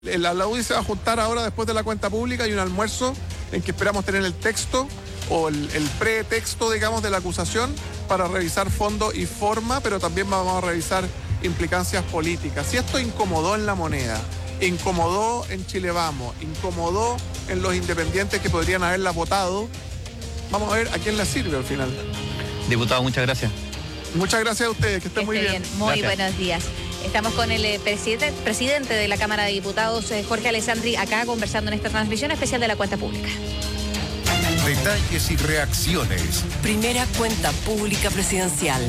La UDI se va a juntar ahora después de la cuenta pública y un almuerzo en que esperamos tener el texto o el pretexto, digamos, de la acusación para revisar fondo y forma, pero también vamos a revisar implicancias políticas. Si esto incomodó en La Moneda, incomodó en Chile Vamos, incomodó en los independientes que podrían haberla votado, vamos a ver a quién le sirve al final. Diputado, muchas gracias. Muchas gracias a ustedes, que estén muy bien. Muy Gracias. buenos días. Estamos con el presidente de la Cámara de Diputados, Jorge Alessandri, acá conversando en esta transmisión especial de la cuenta pública. Detalles y reacciones. Primera cuenta pública presidencial.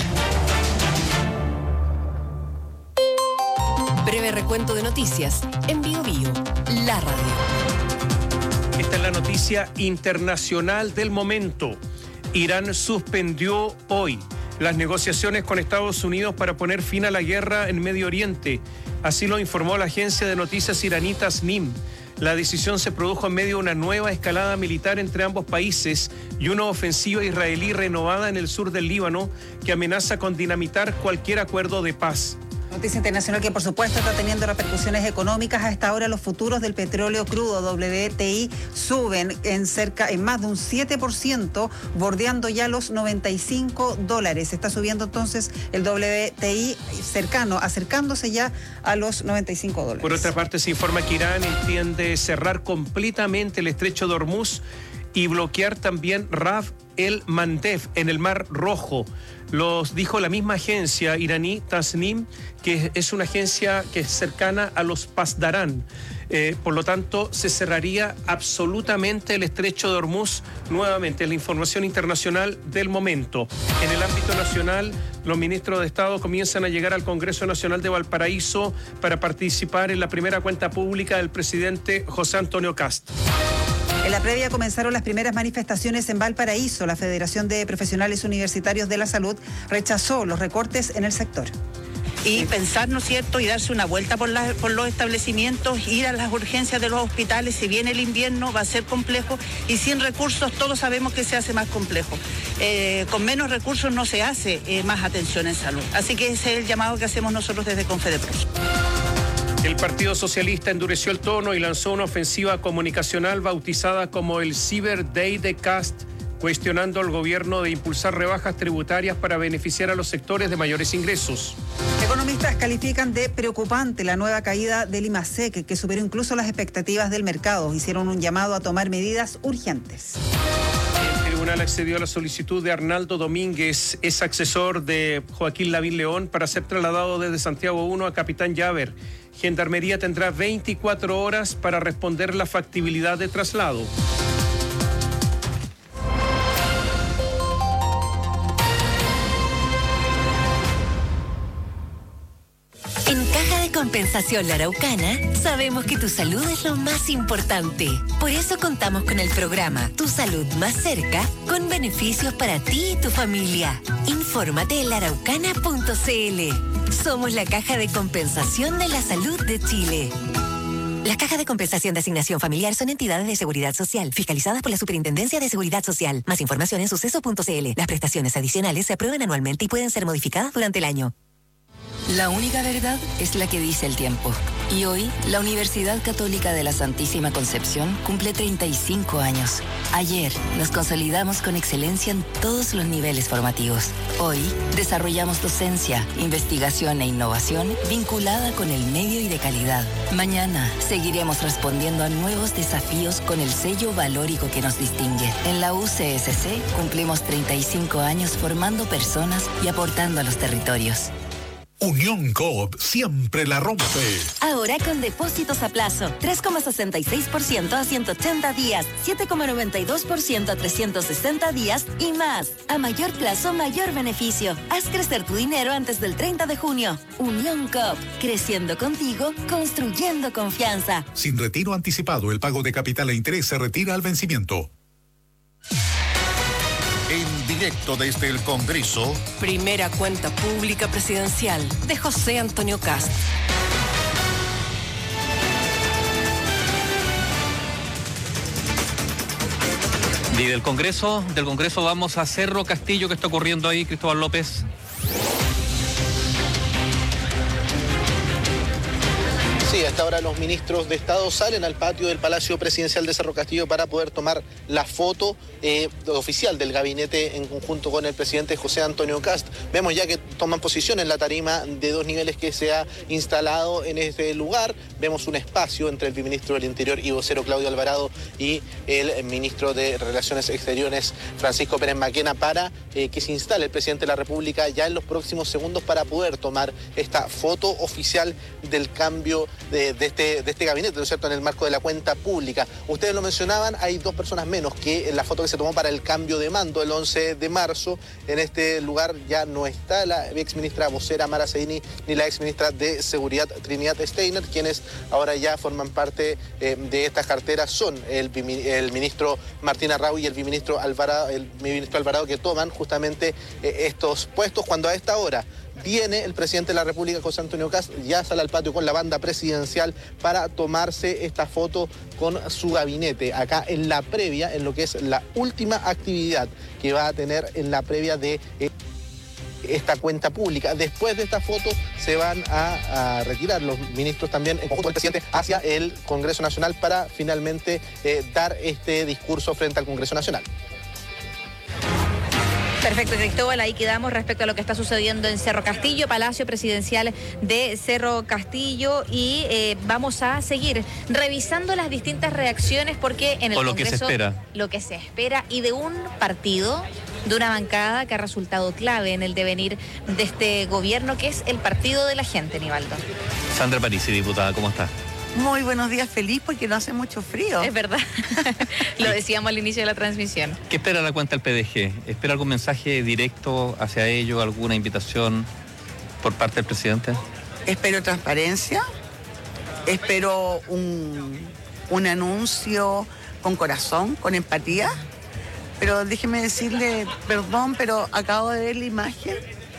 Breve recuento de noticias en Bio Bio, la radio. Esta es la noticia internacional del momento. Irán suspendió hoy las negociaciones con Estados Unidos para poner fin a la guerra en Medio Oriente. Así lo informó la agencia de noticias iraní Tasnim. La decisión se produjo en medio de una nueva escalada militar entre ambos países y una ofensiva israelí renovada en el sur del Líbano que amenaza con dinamitar cualquier acuerdo de paz. Noticia internacional que por supuesto está teniendo repercusiones económicas. A esta hora los futuros del petróleo crudo WTI suben en más de un 7%, bordeando ya los $95. Está subiendo entonces el WTI acercándose ya a los $95. Por otra parte, se informa que Irán entiende cerrar completamente el estrecho de Hormuz y bloquear también Ras el Mandeb en el Mar Rojo. Los dijo la misma agencia iraní Tasnim, que es una agencia que es cercana a los Pasdarán. Por lo tanto, se cerraría absolutamente el estrecho de Hormuz nuevamente. La información internacional del momento. En el ámbito nacional, los ministros de Estado comienzan a llegar al Congreso Nacional de Valparaíso para participar en la primera cuenta pública del presidente José Antonio Kast. En la previa comenzaron las primeras manifestaciones en Valparaíso. La Federación de Profesionales Universitarios de la Salud rechazó los recortes en el sector. Y pensar, ¿no es cierto?, y darse una vuelta por los establecimientos, ir a las urgencias de los hospitales. Si viene el invierno va a ser complejo y sin recursos todos sabemos que se hace más complejo. Con menos recursos no se hace más atención en salud. Así que ese es el llamado que hacemos nosotros desde Confedepros. El Partido Socialista endureció el tono y lanzó una ofensiva comunicacional bautizada como el Cyber Day de Kast, cuestionando al gobierno de impulsar rebajas tributarias para beneficiar a los sectores de mayores ingresos. Economistas califican de preocupante la nueva caída del IMASEC, que superó incluso las expectativas del mercado. Hicieron un llamado a tomar medidas urgentes. El tribunal accedió a la solicitud de Arnaldo Domínguez, ex asesor de Joaquín Lavín León, para ser trasladado desde Santiago 1 a Capitán Llaver. Gendarmería tendrá 24 horas para responder la factibilidad de traslado. En Caja de Compensación La Araucana, sabemos que tu salud es lo más importante. Por eso contamos con el programa Tu Salud Más Cerca, con beneficios para ti y tu familia. Infórmate en laraucana.cl. Somos la Caja de Compensación de la Salud de Chile. Las cajas de compensación de asignación familiar son entidades de seguridad social, fiscalizadas por la Superintendencia de Seguridad Social. Más información en suceso.cl. Las prestaciones adicionales se aprueban anualmente y pueden ser modificadas durante el año. La única verdad es la que dice el tiempo. Y hoy, la Universidad Católica de la Santísima Concepción cumple 35 años. Ayer, nos consolidamos con excelencia en todos los niveles formativos. Hoy, desarrollamos docencia, investigación e innovación vinculada con el medio y de calidad. Mañana, seguiremos respondiendo a nuevos desafíos con el sello valórico que nos distingue. En la UCSC, cumplimos 35 años formando personas y aportando a los territorios. Unión Coop siempre la rompe. Ahora con depósitos a plazo, 3,66% a 180 días, 7,92% a 360 días y más. A mayor plazo, mayor beneficio. Haz crecer tu dinero antes del 30 de junio. Unión Coop, creciendo contigo, construyendo confianza. Sin retiro anticipado, el pago de capital e interés se retira al vencimiento. En directo desde el Congreso, Primera cuenta pública presidencial de José Antonio Kast. Y del Congreso vamos a Cerro Castillo. ¿Qué está ocurriendo ahí, Cristóbal López? Sí, hasta ahora los ministros de Estado salen al patio del Palacio Presidencial de Cerro Castillo para poder tomar la foto oficial del gabinete en conjunto con el presidente José Antonio Kast. Vemos ya que toman posición en la tarima de 2 niveles que se ha instalado en este lugar. Vemos un espacio entre el viceministro del Interior y vocero Claudio Alvarado y el ministro de Relaciones Exteriores Francisco Pérez Maquena para que se instale el presidente de la República ya en los próximos segundos para poder tomar esta foto oficial del cambio de este gabinete, ¿no es cierto?, en el marco de la cuenta pública. Ustedes lo mencionaban, hay 2 personas menos que en la foto que se tomó para el cambio de mando el 11 de marzo. En este lugar ya no está la exministra vocera Mara Seguini ni la exministra de Seguridad Trinidad Steiner, quienes ahora ya forman parte de estas carteras son el ministro Martín Arrau y el ministro Alvarado, que toman justamente estos puestos cuando a esta hora viene el presidente de la República, José Antonio Kast, ya sale al patio con la banda presidencial para tomarse esta foto con su gabinete, acá en la previa, en lo que es la última actividad que va a tener en la previa de esta cuenta pública. Después de esta foto se van a retirar los ministros también en conjunto del presidente hacia el Congreso Nacional para finalmente dar este discurso frente al Congreso Nacional. Perfecto, Cristóbal, ahí quedamos respecto a lo que está sucediendo en Cerro Castillo, Palacio Presidencial de Cerro Castillo, y vamos a seguir revisando las distintas reacciones porque en el Congreso, lo que se espera. Lo que se espera, y de un partido, de una bancada que ha resultado clave en el devenir de este gobierno, que es el Partido de la Gente, Nivaldo. Sandra Parisi, diputada, ¿cómo está? Muy buenos días, feliz porque no hace mucho frío. Es verdad, lo decíamos al inicio de la transmisión. ¿Qué espera la cuenta del PDG? ¿Espera algún mensaje directo hacia ello, alguna invitación por parte del presidente? Espero transparencia, espero un anuncio con corazón, con empatía, pero déjeme decirle, perdón, pero acabo de ver la imagen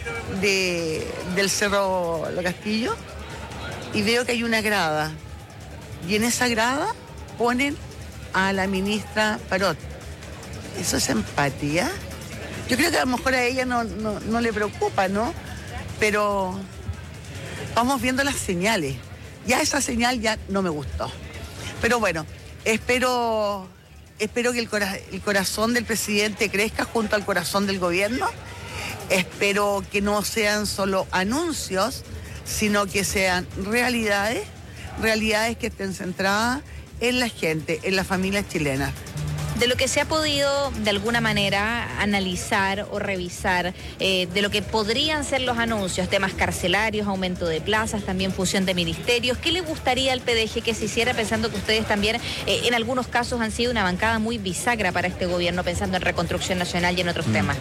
del Cerro Castillo y veo que hay una grada. Y en esa grada ponen a la ministra Parot. ¿Eso es empatía? Yo creo que a lo mejor a ella no le preocupa, ¿no? Pero vamos viendo las señales. Ya esa señal ya no me gustó. Pero bueno, espero que el corazón del presidente crezca junto al corazón del gobierno. Espero que no sean solo anuncios, sino que sean realidades que estén centradas en la gente, en las familias chilenas. De lo que se ha podido de alguna manera analizar o revisar, de lo que podrían ser los anuncios, temas carcelarios, aumento de plazas, también fusión de ministerios, ¿qué le gustaría al PDG que se hiciera, pensando que ustedes también en algunos casos han sido una bancada muy bisagra para este gobierno, pensando en reconstrucción nacional y en otros temas?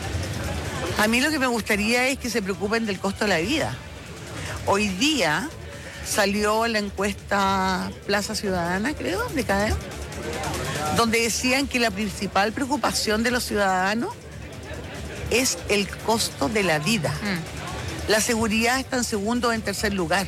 A mí lo que me gustaría es que se preocupen del costo de la vida. Hoy día salió la encuesta Plaza Ciudadana, creo, de CADEM, donde decían que la principal preocupación de los ciudadanos es el costo de la vida. La seguridad está en segundo o en tercer lugar.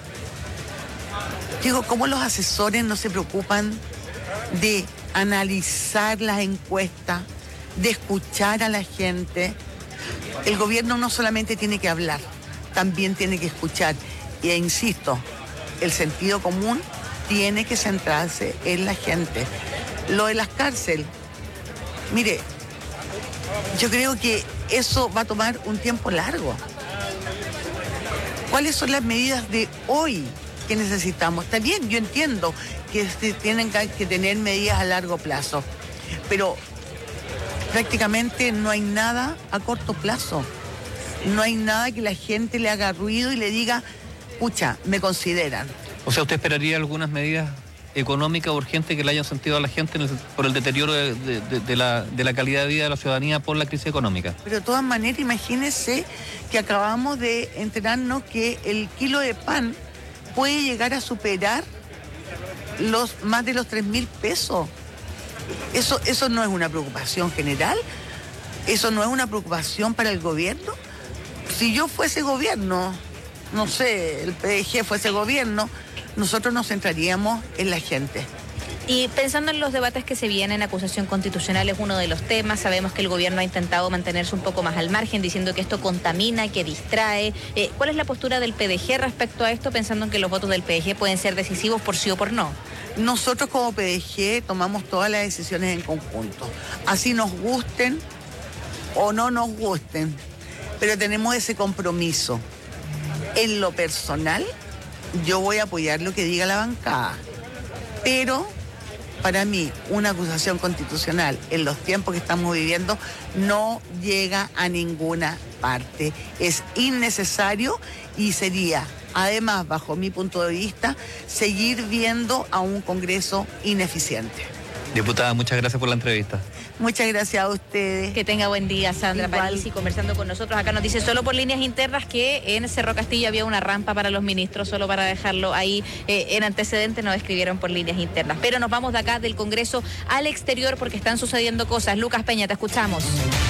Digo, ¿cómo los asesores no se preocupan de analizar las encuestas, de escuchar a la gente? El gobierno no solamente tiene que hablar, también tiene que escuchar. Y insisto, el sentido común tiene que centrarse en la gente. Lo de las cárceles, mire, yo creo que eso va a tomar un tiempo largo. ¿Cuáles son las medidas de hoy que necesitamos? También yo entiendo que tienen que tener medidas a largo plazo, pero prácticamente no hay nada a corto plazo. No hay nada que la gente le haga ruido y le diga, pucha, me consideran. O sea, ¿usted esperaría algunas medidas económicas urgentes que le hayan sentido a la gente por el deterioro de la calidad de vida de la ciudadanía por la crisis económica? Pero de todas maneras, imagínense que acabamos de enterarnos que el kilo de pan puede llegar a superar más de los 3.000 pesos. ¿Eso no es una preocupación general? ¿Eso no es una preocupación para el gobierno? Si yo fuese gobierno, no sé, el PDG fuese gobierno, nosotros nos centraríamos en la gente. Y pensando en los debates que se vienen, acusación constitucional es uno de los temas. Sabemos que el gobierno ha intentado mantenerse un poco más al margen, diciendo que esto contamina, que distrae. ¿Cuál es la postura del PDG respecto a esto, pensando en que los votos del PDG pueden ser decisivos por sí o por no? Nosotros como PDG tomamos todas las decisiones en conjunto, así nos gusten o no nos gusten, pero tenemos ese compromiso. En lo personal, yo voy a apoyar lo que diga la bancada, pero para mí una acusación constitucional en los tiempos que estamos viviendo no llega a ninguna parte. Es innecesario y sería, además, bajo mi punto de vista, seguir viendo a un Congreso ineficiente. Diputada, muchas gracias por la entrevista. Muchas gracias a ustedes. Que tenga buen día, Sandra Igual. Parisi, conversando con nosotros. Acá nos dice solo por líneas internas que en Cerro Castillo había una rampa para los ministros, solo para dejarlo ahí en antecedentes, nos escribieron por líneas internas. Pero nos vamos de acá del Congreso al exterior porque están sucediendo cosas. Lucas Peña, te escuchamos.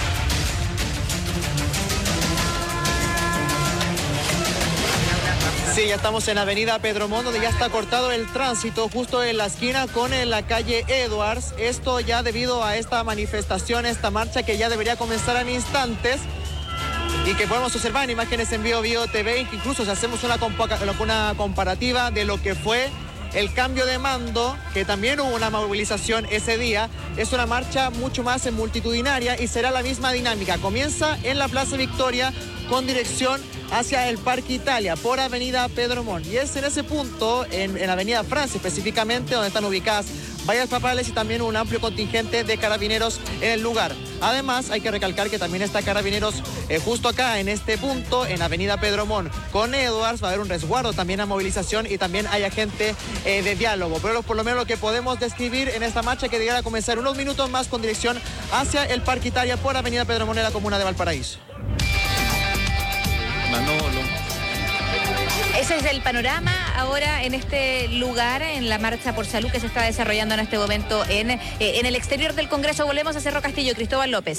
Sí, ya estamos en Avenida Pedro Montt, donde ya está cortado el tránsito justo en la esquina con la calle Edwards. Esto ya debido a esta manifestación, esta marcha que ya debería comenzar en instantes y que podemos observar en imágenes en Bio TV, que incluso si hacemos una comparativa de lo que fue el cambio de mando, que también hubo una movilización ese día, es una marcha mucho más multitudinaria y será la misma dinámica. Comienza en la Plaza Victoria con dirección hacia el Parque Italia por Avenida Pedro Montt. Y es en ese punto, en Avenida Francia específicamente, donde están ubicadas vallas papales y también un amplio contingente de carabineros en el lugar. Además, hay que recalcar que también está Carabineros justo acá en este punto, en Avenida Pedro Montt. Con Edwards va a haber un resguardo también a movilización y también hay agente de diálogo. Pero por lo menos lo que podemos describir en esta marcha que deberá comenzar unos minutos más con dirección hacia el Parque Italia por Avenida Pedro Montt en la comuna de Valparaíso. Manolo. Ese es el panorama ahora en este lugar, en la Marcha por Salud que se está desarrollando en este momento en el exterior del Congreso. Volvemos a Cerro Castillo. Cristóbal López.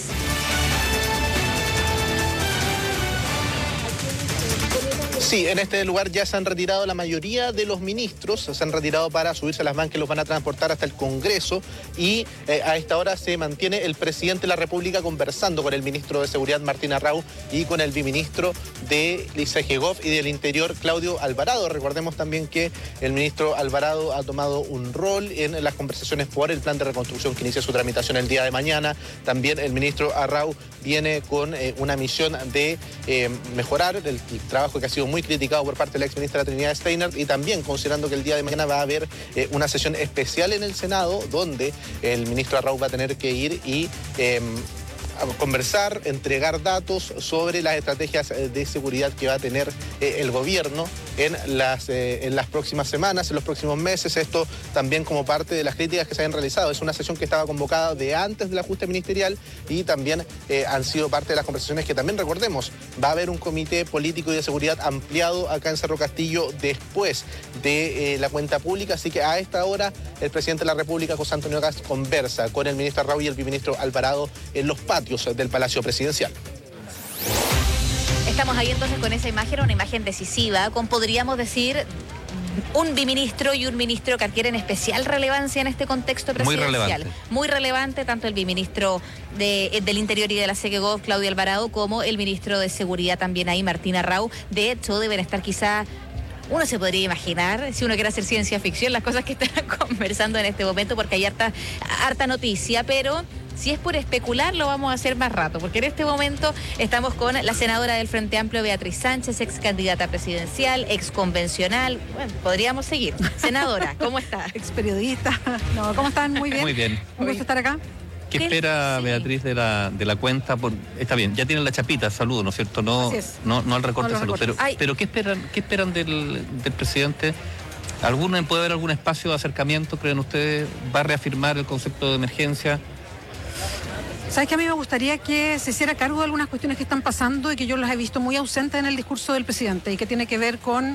Sí, en este lugar ya se han retirado la mayoría de los ministros, se han retirado para subirse a las van que los van a transportar hasta el Congreso y a esta hora se mantiene el presidente de la República conversando con el ministro de Seguridad Martín Arrau y con el viceministro de ICEGOV y del Interior Claudio Alvarado. Recordemos también que el ministro Alvarado ha tomado un rol en las conversaciones por el plan de reconstrucción que inicia su tramitación el día de mañana. También el ministro Arrau viene con una misión de mejorar el trabajo que ha sido muy criticado por parte de la exministra Trinidad Steiner y también considerando que el día de mañana va a haber una sesión especial en el Senado donde el ministro Arrau va a tener que ir y a conversar, entregar datos sobre las estrategias de seguridad que va a tener el gobierno en las próximas semanas, en los próximos meses. Esto también como parte de las críticas que se han realizado. Es una sesión que estaba convocada de antes del ajuste ministerial y también han sido parte de las conversaciones que también, recordemos, va a haber un comité político y de seguridad ampliado acá en Cerro Castillo después de la cuenta pública. Así que a esta hora el presidente de la República, José Antonio Kast, conversa con el ministro Arrau y el viceministro Alvarado en los patios del Palacio Presidencial. Estamos ahí entonces con esa imagen, una imagen decisiva, con, podríamos decir, un biministro y un ministro que adquieren especial relevancia en este contexto presidencial. Muy relevante, tanto el biministro del Interior y de la SEGEGOV, Claudio Alvarado, como el ministro de Seguridad también ahí, Martín Arrau. De hecho, deben estar quizá... Uno se podría imaginar, si uno quiere hacer ciencia ficción, las cosas que están conversando en este momento, porque hay harta noticia, pero si es por especular, lo vamos a hacer más rato, porque en este momento estamos con la senadora del Frente Amplio, Beatriz Sánchez, ex candidata presidencial, ex convencional. Bueno, podríamos seguir. Senadora, ¿cómo está? Ex periodista. No, ¿cómo están? Muy bien. Muy bien. Un gusto estar acá. ¿Qué espera Beatriz de la cuenta? Está bien, ya tienen la chapita, saludo, ¿no es cierto? No al recorte de salud. Pero ¿qué esperan del presidente? ¿Puede haber algún espacio de acercamiento, creen ustedes? ¿Va a reafirmar el concepto de emergencia? Sabes que a mí me gustaría que se hiciera cargo de algunas cuestiones que están pasando y que yo las he visto muy ausentes en el discurso del presidente y que tiene que ver con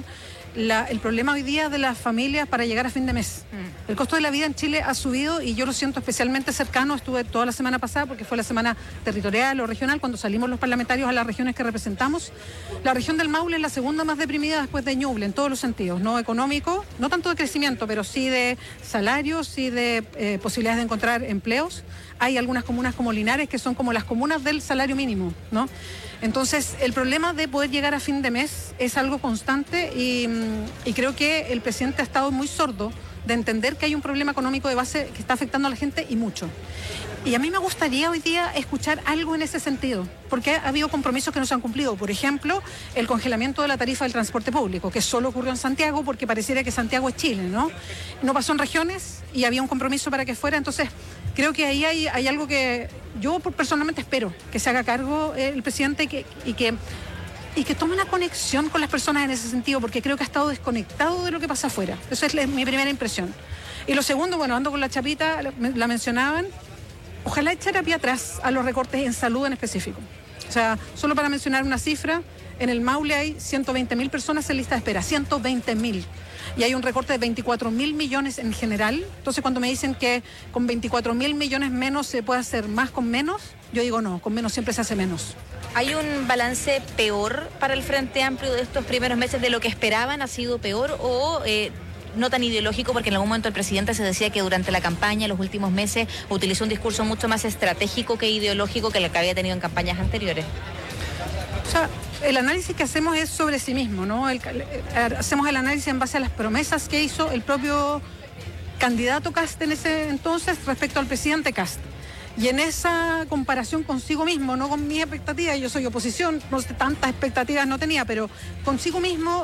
el problema hoy día de las familias para llegar a fin de mes. El costo de la vida en Chile ha subido y yo lo siento especialmente cercano. Estuve toda la semana pasada porque fue la semana territorial o regional cuando salimos los parlamentarios a las regiones que representamos. La región del Maule es la segunda más deprimida después de Ñuble en todos los sentidos, no económico, no tanto de crecimiento, pero sí de salarios, sí de posibilidades de encontrar empleos. Hay algunas comunas como Linares que son como las comunas del salario mínimo, ¿no? Entonces, el problema de poder llegar a fin de mes es algo constante y creo que el presidente ha estado muy sordo de entender que hay un problema económico de base que está afectando a la gente y mucho. Y a mí me gustaría hoy día escuchar algo en ese sentido, porque ha habido compromisos que no se han cumplido. Por ejemplo, el congelamiento de la tarifa del transporte público, que solo ocurrió en Santiago porque pareciera que Santiago es Chile, ¿no? No pasó en regiones y había un compromiso para que fuera. Entonces, creo que ahí hay algo que yo personalmente espero que se haga cargo el presidente y que tome una conexión con las personas en ese sentido, porque creo que ha estado desconectado de lo que pasa afuera. Esa es mi primera impresión. Y lo segundo, bueno, ando con la chapita, la mencionaban, ojalá echara pie atrás a los recortes en salud en específico. O sea, solo para mencionar una cifra, en el Maule hay 120.000 personas en lista de espera, 120.000. Y hay un recorte de 24.000 millones en general. Entonces, cuando me dicen que con 24.000 millones menos se puede hacer más con menos, yo digo no, con menos siempre se hace menos. ¿Hay un balance peor para el Frente Amplio de estos primeros meses de lo que esperaban? ¿Ha sido peor o no tan ideológico? Porque en algún momento el presidente se decía que durante la campaña, los últimos meses, utilizó un discurso mucho más estratégico que ideológico que el que había tenido en campañas anteriores. O sea, el análisis que hacemos es sobre sí mismo, ¿no? Hacemos el análisis en base a las promesas que hizo el propio candidato Kast en ese entonces respecto al presidente Kast. Y en esa comparación consigo mismo, no con mis expectativas, yo soy oposición, no sé, tantas expectativas no tenía, pero consigo mismo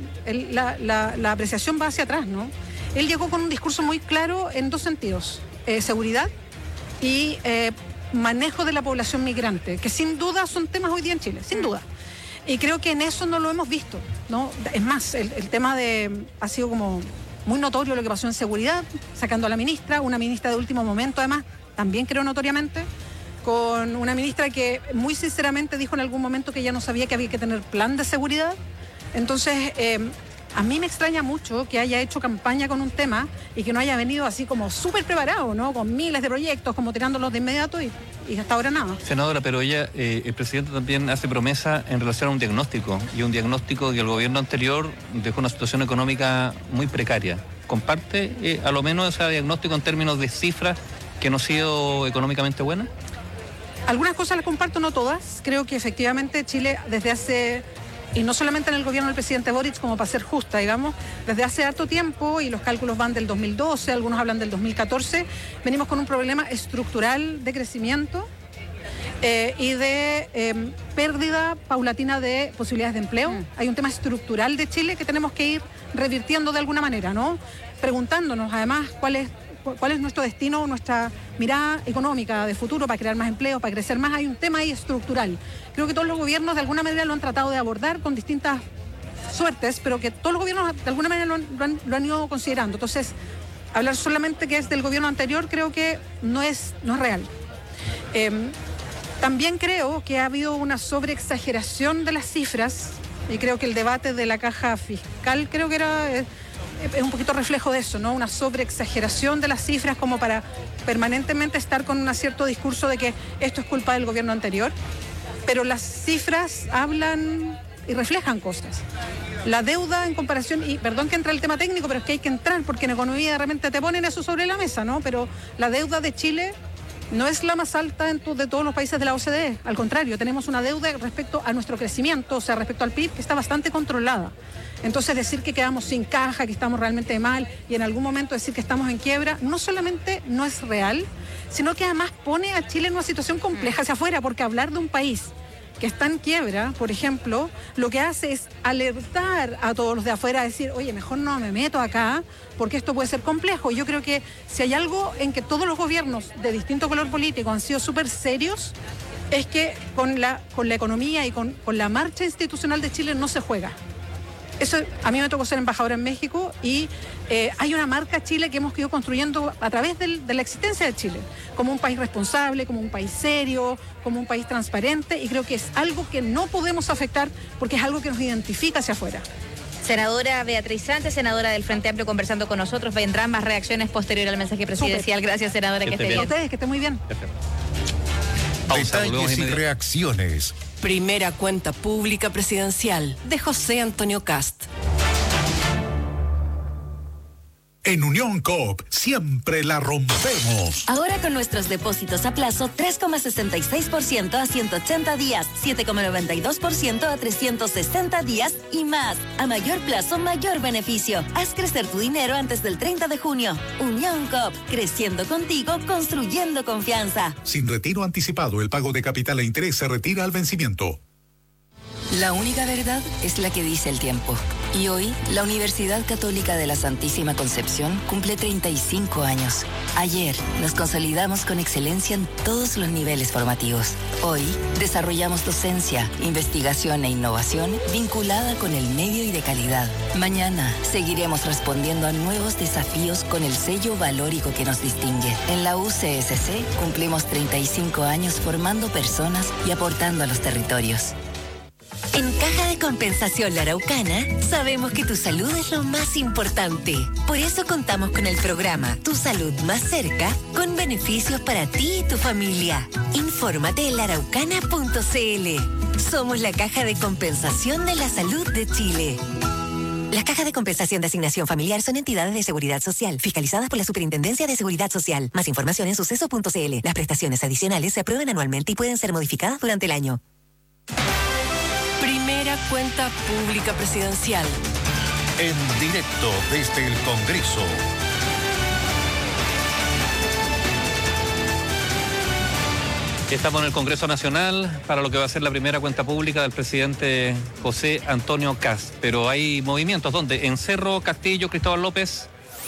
la apreciación va hacia atrás, ¿no? Él llegó con un discurso muy claro en dos sentidos, seguridad y manejo de la población migrante, que sin duda son temas hoy día en Chile, sin duda. Y creo que en eso no lo hemos visto, ¿no? Es más, el tema ha sido como muy notorio lo que pasó en seguridad, sacando a la ministra, una ministra de último momento además, también creo notoriamente, con una ministra que muy sinceramente dijo en algún momento que ella no sabía que había que tener plan de seguridad. Entonces, a mí me extraña mucho que haya hecho campaña con un tema y que no haya venido así como súper preparado, ¿no? Con miles de proyectos, como tirándolos de inmediato y hasta ahora nada. Senadora, pero el presidente también hace promesa en relación a un diagnóstico, y un diagnóstico que el gobierno anterior dejó una situación económica muy precaria. ¿Comparte a lo menos ese diagnóstico en términos de cifras que no ha sido económicamente buena? Algunas cosas las comparto, no todas. Creo que efectivamente Chile desde hace, y no solamente en el gobierno del presidente Boric, como para ser justa, digamos, desde hace harto tiempo, y los cálculos van del 2012, algunos hablan del 2014, venimos con un problema estructural de crecimiento y de pérdida paulatina de posibilidades de empleo. Hay un tema estructural de Chile que tenemos que ir revirtiendo de alguna manera, ¿no? Preguntándonos además cuál es nuestro destino, nuestra mirada económica de futuro para crear más empleo, para crecer más. Hay un tema ahí estructural. Creo que todos los gobiernos de alguna manera lo han tratado de abordar con distintas suertes, pero que todos los gobiernos de alguna manera lo han ido considerando. Entonces, hablar solamente que es del gobierno anterior creo que no es real. También creo que ha habido una sobreexageración de las cifras, y creo que el debate de la caja fiscal creo que es un poquito reflejo de eso, ¿no? Una sobreexageración de las cifras como para permanentemente estar con un cierto discurso de que esto es culpa del gobierno anterior, pero las cifras hablan y reflejan cosas. La deuda en comparación, y perdón que entre el tema técnico, pero es que hay que entrar porque en economía de repente te ponen eso sobre la mesa, ¿no? Pero la deuda de Chile no es la más alta de todos los países de la OCDE, al contrario, tenemos una deuda respecto a nuestro crecimiento, o sea, respecto al PIB, que está bastante controlada. Entonces, decir que quedamos sin caja, que estamos realmente mal, y en algún momento decir que estamos en quiebra, no solamente no es real, sino que además pone a Chile en una situación compleja hacia afuera, porque hablar de un país que está en quiebra, por ejemplo, lo que hace es alertar a todos los de afuera a decir, oye, mejor no me meto acá, porque esto puede ser complejo. Y yo creo que si hay algo en que todos los gobiernos de distinto color político han sido súper serios, es que con la economía y con la marcha institucional de Chile no se juega. Eso, a mí me tocó ser embajadora en México y hay una marca Chile que hemos ido construyendo a través de la existencia de Chile, como un país responsable, como un país serio, como un país transparente, y creo que es algo que no podemos afectar porque es algo que nos identifica hacia afuera. Senadora Beatriz Sánchez, senadora del Frente Amplio, conversando con nosotros. Vendrán más reacciones posteriores al mensaje presidencial. Gracias, senadora, que esté bien. A ustedes, que esté muy bien. Detalles y reacciones. Primera cuenta pública presidencial de José Antonio Cast. En Unión Coop siempre la rompemos. Ahora con nuestros depósitos a plazo 3,66% a 180 días, 7,92% a 360 días y más. A mayor plazo, mayor beneficio. Haz crecer tu dinero antes del 30 de junio. Unión Coop, creciendo contigo, construyendo confianza. Sin retiro anticipado, el pago de capital e interés se retira al vencimiento. La única verdad es la que dice el tiempo. Y hoy, la Universidad Católica de la Santísima Concepción cumple 35 años. Ayer, nos consolidamos con excelencia en todos los niveles formativos. Hoy, desarrollamos docencia, investigación e innovación vinculada con el medio y de calidad. Mañana, seguiremos respondiendo a nuevos desafíos con el sello valórico que nos distingue. En la UCSC, cumplimos 35 años formando personas y aportando a los territorios. En Caja de Compensación La Araucana, sabemos que tu salud es lo más importante. Por eso contamos con el programa Tu Salud Más Cerca, con beneficios para ti y tu familia. Infórmate en laraucana.cl. Somos la Caja de Compensación de la Salud de Chile. Las cajas de compensación de asignación familiar son entidades de seguridad social, fiscalizadas por la Superintendencia de Seguridad Social. Más información en suceso.cl. Las prestaciones adicionales se aprueban anualmente y pueden ser modificadas durante el año. Primera cuenta pública presidencial. En directo desde el Congreso. Estamos en el Congreso Nacional para lo que va a ser la primera cuenta pública del presidente José Antonio Cast. Pero hay movimientos, ¿dónde? En Cerro, Castillo, Cristóbal López.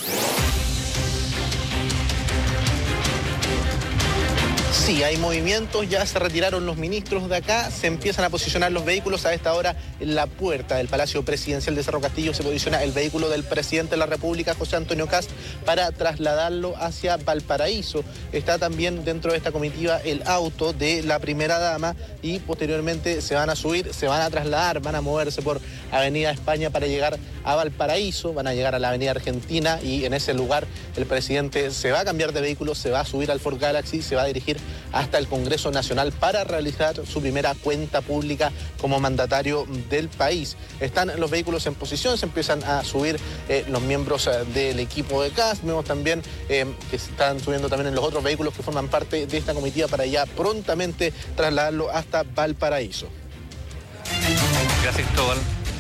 Sí, hay movimientos, ya se retiraron los ministros de acá, se empiezan a posicionar los vehículos. A esta hora, en la puerta del Palacio Presidencial de Cerro Castillo se posiciona el vehículo del presidente de la República, José Antonio Cast, para trasladarlo hacia Valparaíso. Está también dentro de esta comitiva el auto de la primera dama y posteriormente se van a subir, se van a trasladar, van a moverse por Avenida España para llegar a Valparaíso, van a llegar a la Avenida Argentina y en ese lugar el presidente se va a cambiar de vehículo, se va a subir al Ford Galaxy, se va a dirigir hasta el Congreso Nacional para realizar su primera cuenta pública como mandatario del país. Están los vehículos en posición, se empiezan a subir los miembros del equipo de Cast. Vemos también que se están subiendo también en los otros vehículos que forman parte de esta comitiva para ya prontamente trasladarlo hasta Valparaíso. Gracias, Cristóbal.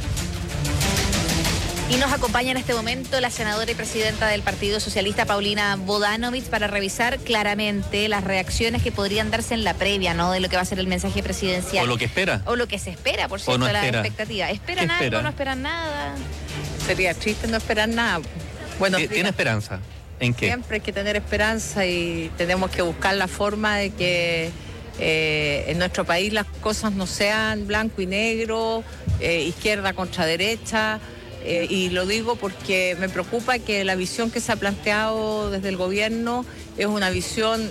Y nos acompaña en este momento la senadora y presidenta del Partido Socialista, Paulina Bodanovich, para revisar claramente las reacciones que podrían darse en la previa, ¿no?, de lo que va a ser el mensaje presidencial. O lo que espera. O lo que se espera, por cierto, no la espera. expectativa. ¿Esperan algo? Espera? ¿No esperan nada? Sería triste no esperar nada. Bueno, ¿Tiene esperanza? ¿En qué? Siempre hay que tener esperanza y tenemos que buscar la forma de que en nuestro país las cosas no sean blanco y negro, izquierda contra derecha. Y lo digo porque me preocupa que la visión que se ha planteado desde el gobierno es una visión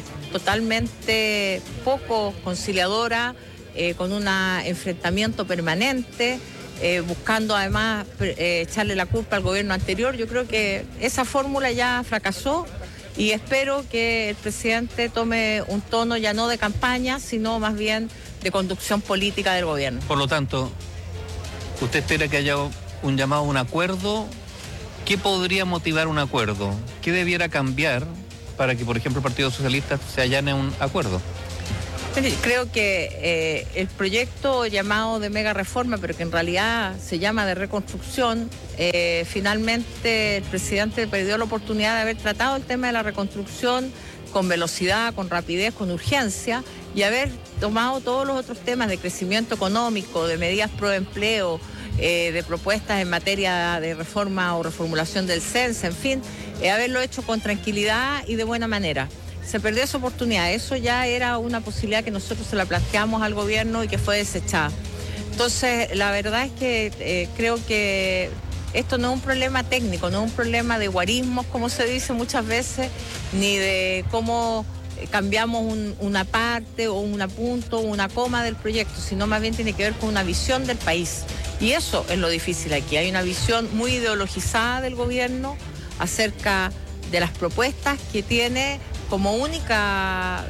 totalmente poco conciliadora, con un enfrentamiento permanente, buscando además echarle la culpa al gobierno anterior. Yo creo que esa fórmula ya fracasó y espero que el presidente tome un tono ya no de campaña, sino más bien de conducción política del gobierno. Por lo tanto, ¿usted espera que haya un llamado a un acuerdo? ¿Qué podría motivar un acuerdo? ¿Qué debiera cambiar para que, por ejemplo, el Partido Socialista se allane un acuerdo? Creo que el proyecto llamado de mega reforma, pero que en realidad se llama de reconstrucción, finalmente el presidente perdió la oportunidad de haber tratado el tema de la reconstrucción con velocidad, con rapidez, con urgencia, y haber tomado todos los otros temas de crecimiento económico, de medidas pro empleo, de propuestas en materia de reforma o reformulación del CENSE, en fin, haberlo hecho con tranquilidad y de buena manera. Se perdió esa oportunidad, eso ya era una posibilidad que nosotros se la planteamos al gobierno y que fue desechada. Entonces, la verdad es que creo que esto no es un problema técnico, no es un problema de guarismos, como se dice muchas veces, ni de cómo cambiamos una parte o un punto o una coma del proyecto, sino más bien tiene que ver con una visión del país. Y eso es lo difícil aquí. Hay una visión muy ideologizada del gobierno acerca de las propuestas que tiene como única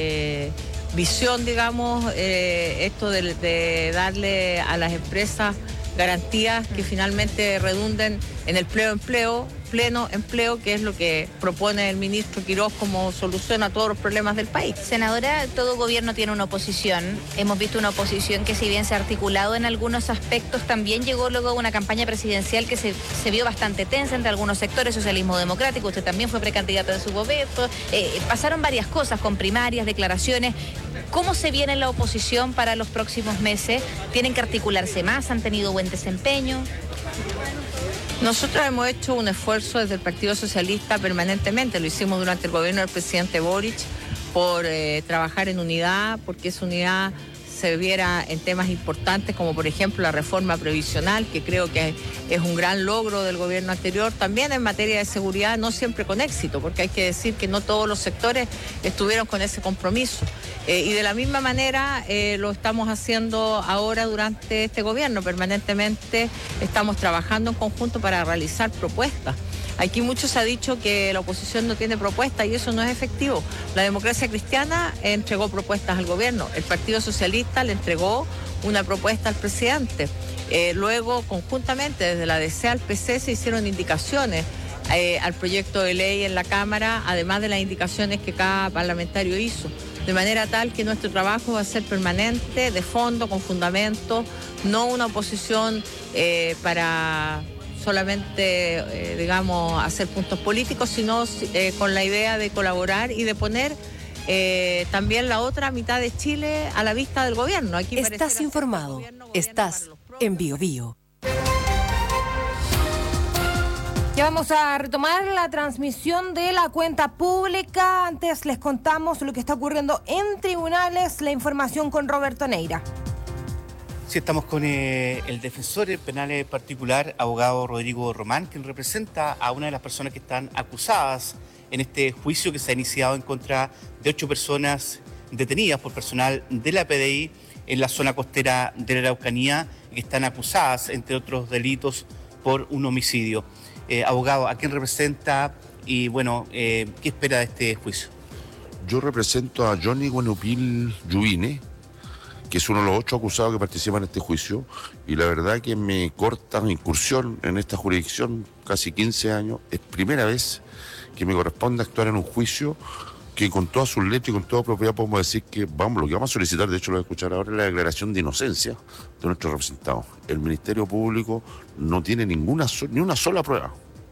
visión, digamos, esto de darle a las empresas garantías que finalmente redunden en el pleno empleo, que es lo que propone el ministro Quiroz como solución a todos los problemas del país. Senadora, todo gobierno tiene una oposición. Hemos visto una oposición que, si bien se ha articulado en algunos aspectos, también llegó luego una campaña presidencial que se vio bastante tensa entre algunos sectores, socialismo democrático. Usted también fue precandidato de su gobierno. Pasaron varias cosas con primarias, declaraciones. ¿Cómo se viene la oposición para los próximos meses? ¿Tienen que articularse más? ¿Han tenido buen desempeño? Nosotros hemos hecho un esfuerzo desde el Partido Socialista permanentemente, lo hicimos durante el gobierno del presidente Boric, por trabajar en unidad, porque esa unidad se viera en temas importantes como por ejemplo la reforma previsional, que creo que es un gran logro del gobierno anterior, también en materia de seguridad, no siempre con éxito, porque hay que decir que no todos los sectores estuvieron con ese compromiso. Y de la misma manera lo estamos haciendo ahora durante este gobierno, permanentemente estamos trabajando en conjunto para realizar propuestas. Aquí mucho se ha dicho que la oposición no tiene propuestas y eso no es efectivo. La Democracia Cristiana entregó propuestas al gobierno, el Partido Socialista le entregó una propuesta al presidente. Luego, conjuntamente, desde la DC al PC se hicieron indicaciones al proyecto de ley en la Cámara, además de las indicaciones que cada parlamentario hizo. De manera tal que nuestro trabajo va a ser permanente, de fondo, con fundamento, no una oposición para solamente, digamos, hacer puntos políticos, sino con la idea de colaborar y de poner también la otra mitad de Chile a la vista del gobierno. Aquí estás informado, estás en BioBio. Ya vamos a retomar la transmisión de la cuenta pública. Antes les contamos lo que está ocurriendo en tribunales, la información con Roberto Neira. Sí, estamos con el defensor penal particular, abogado Rodrigo Román, quien representa a una de las personas que están acusadas en este juicio que se ha iniciado en contra de 8 personas detenidas por personal de la PDI en la zona costera de la Araucanía, que están acusadas, entre otros delitos, por un homicidio. Abogado, ¿a quién representa y, bueno, qué espera de este juicio? Yo represento a Johnny Guanupil Yubine, que es uno de los 8 acusados que participan en este juicio, y la verdad que mi corta incursión en esta jurisdicción, casi 15 años, es primera vez que me corresponde actuar en un juicio que con todas sus letras y con toda propiedad podemos decir que lo que vamos a solicitar, de hecho lo voy a escuchar ahora, es la declaración de inocencia de nuestro representado. El Ministerio Público no tiene ni una sola prueba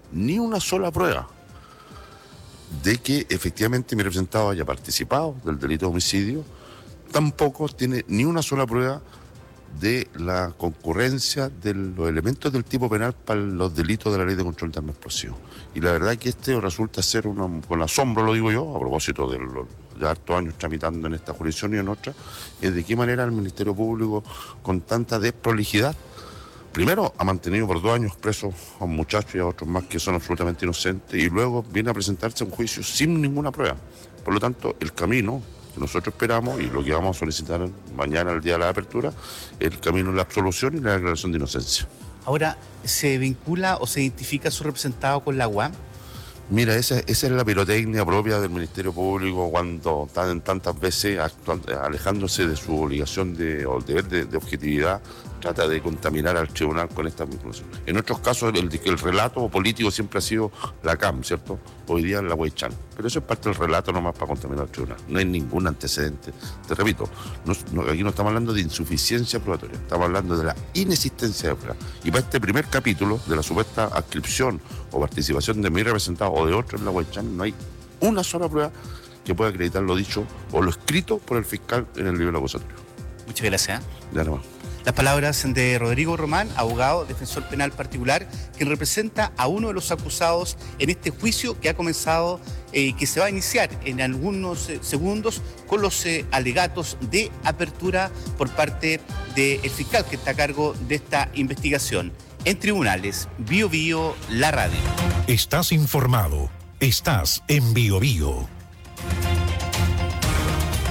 de que efectivamente mi representado haya participado del delito de homicidio. Tampoco tiene ni una sola prueba de la concurrencia de los elementos del tipo penal para los delitos de la Ley de Control de Armas Explosivas. Y la verdad es que este resulta ser, con asombro lo digo yo, a propósito de hartos años tramitando en esta jurisdicción y en otra, es de qué manera el Ministerio Público, con tanta desprolijidad, primero ha mantenido por 2 años presos a un muchacho y a otros más que son absolutamente inocentes, y luego viene a presentarse a un juicio sin ninguna prueba. Por lo tanto, el camino que nosotros esperamos y lo que vamos a solicitar mañana, el día de la apertura, el camino de la absolución y la declaración de inocencia. Ahora, ¿se vincula o se identifica a su representado con la UAM? Mira, esa es la pirotecnia propia del Ministerio Público cuando están tantas veces alejándose de su obligación o deber de objetividad, trata de contaminar al tribunal con esta vinculación. En otros casos el relato político siempre ha sido la CAM, ¿cierto? Hoy día la Huaychán. Pero eso es parte del relato nomás para contaminar al tribunal. No hay ningún antecedente. Te repito, aquí no estamos hablando de insuficiencia probatoria, estamos hablando de la inexistencia de pruebas. Y para este primer capítulo de la supuesta adscripción o participación de mi representado o de otro en la Huaychán, no hay una sola prueba que pueda acreditar lo dicho o lo escrito por el fiscal en el libro acusatorio. Muchas gracias. Ya nomás. Las palabras de Rodrigo Román, abogado, defensor penal particular, quien representa a uno de los acusados en este juicio que ha comenzado y que se va a iniciar en algunos segundos con los alegatos de apertura por parte del fiscal que está a cargo de esta investigación. En tribunales, BioBio, la radio. Estás informado. Estás en BioBio.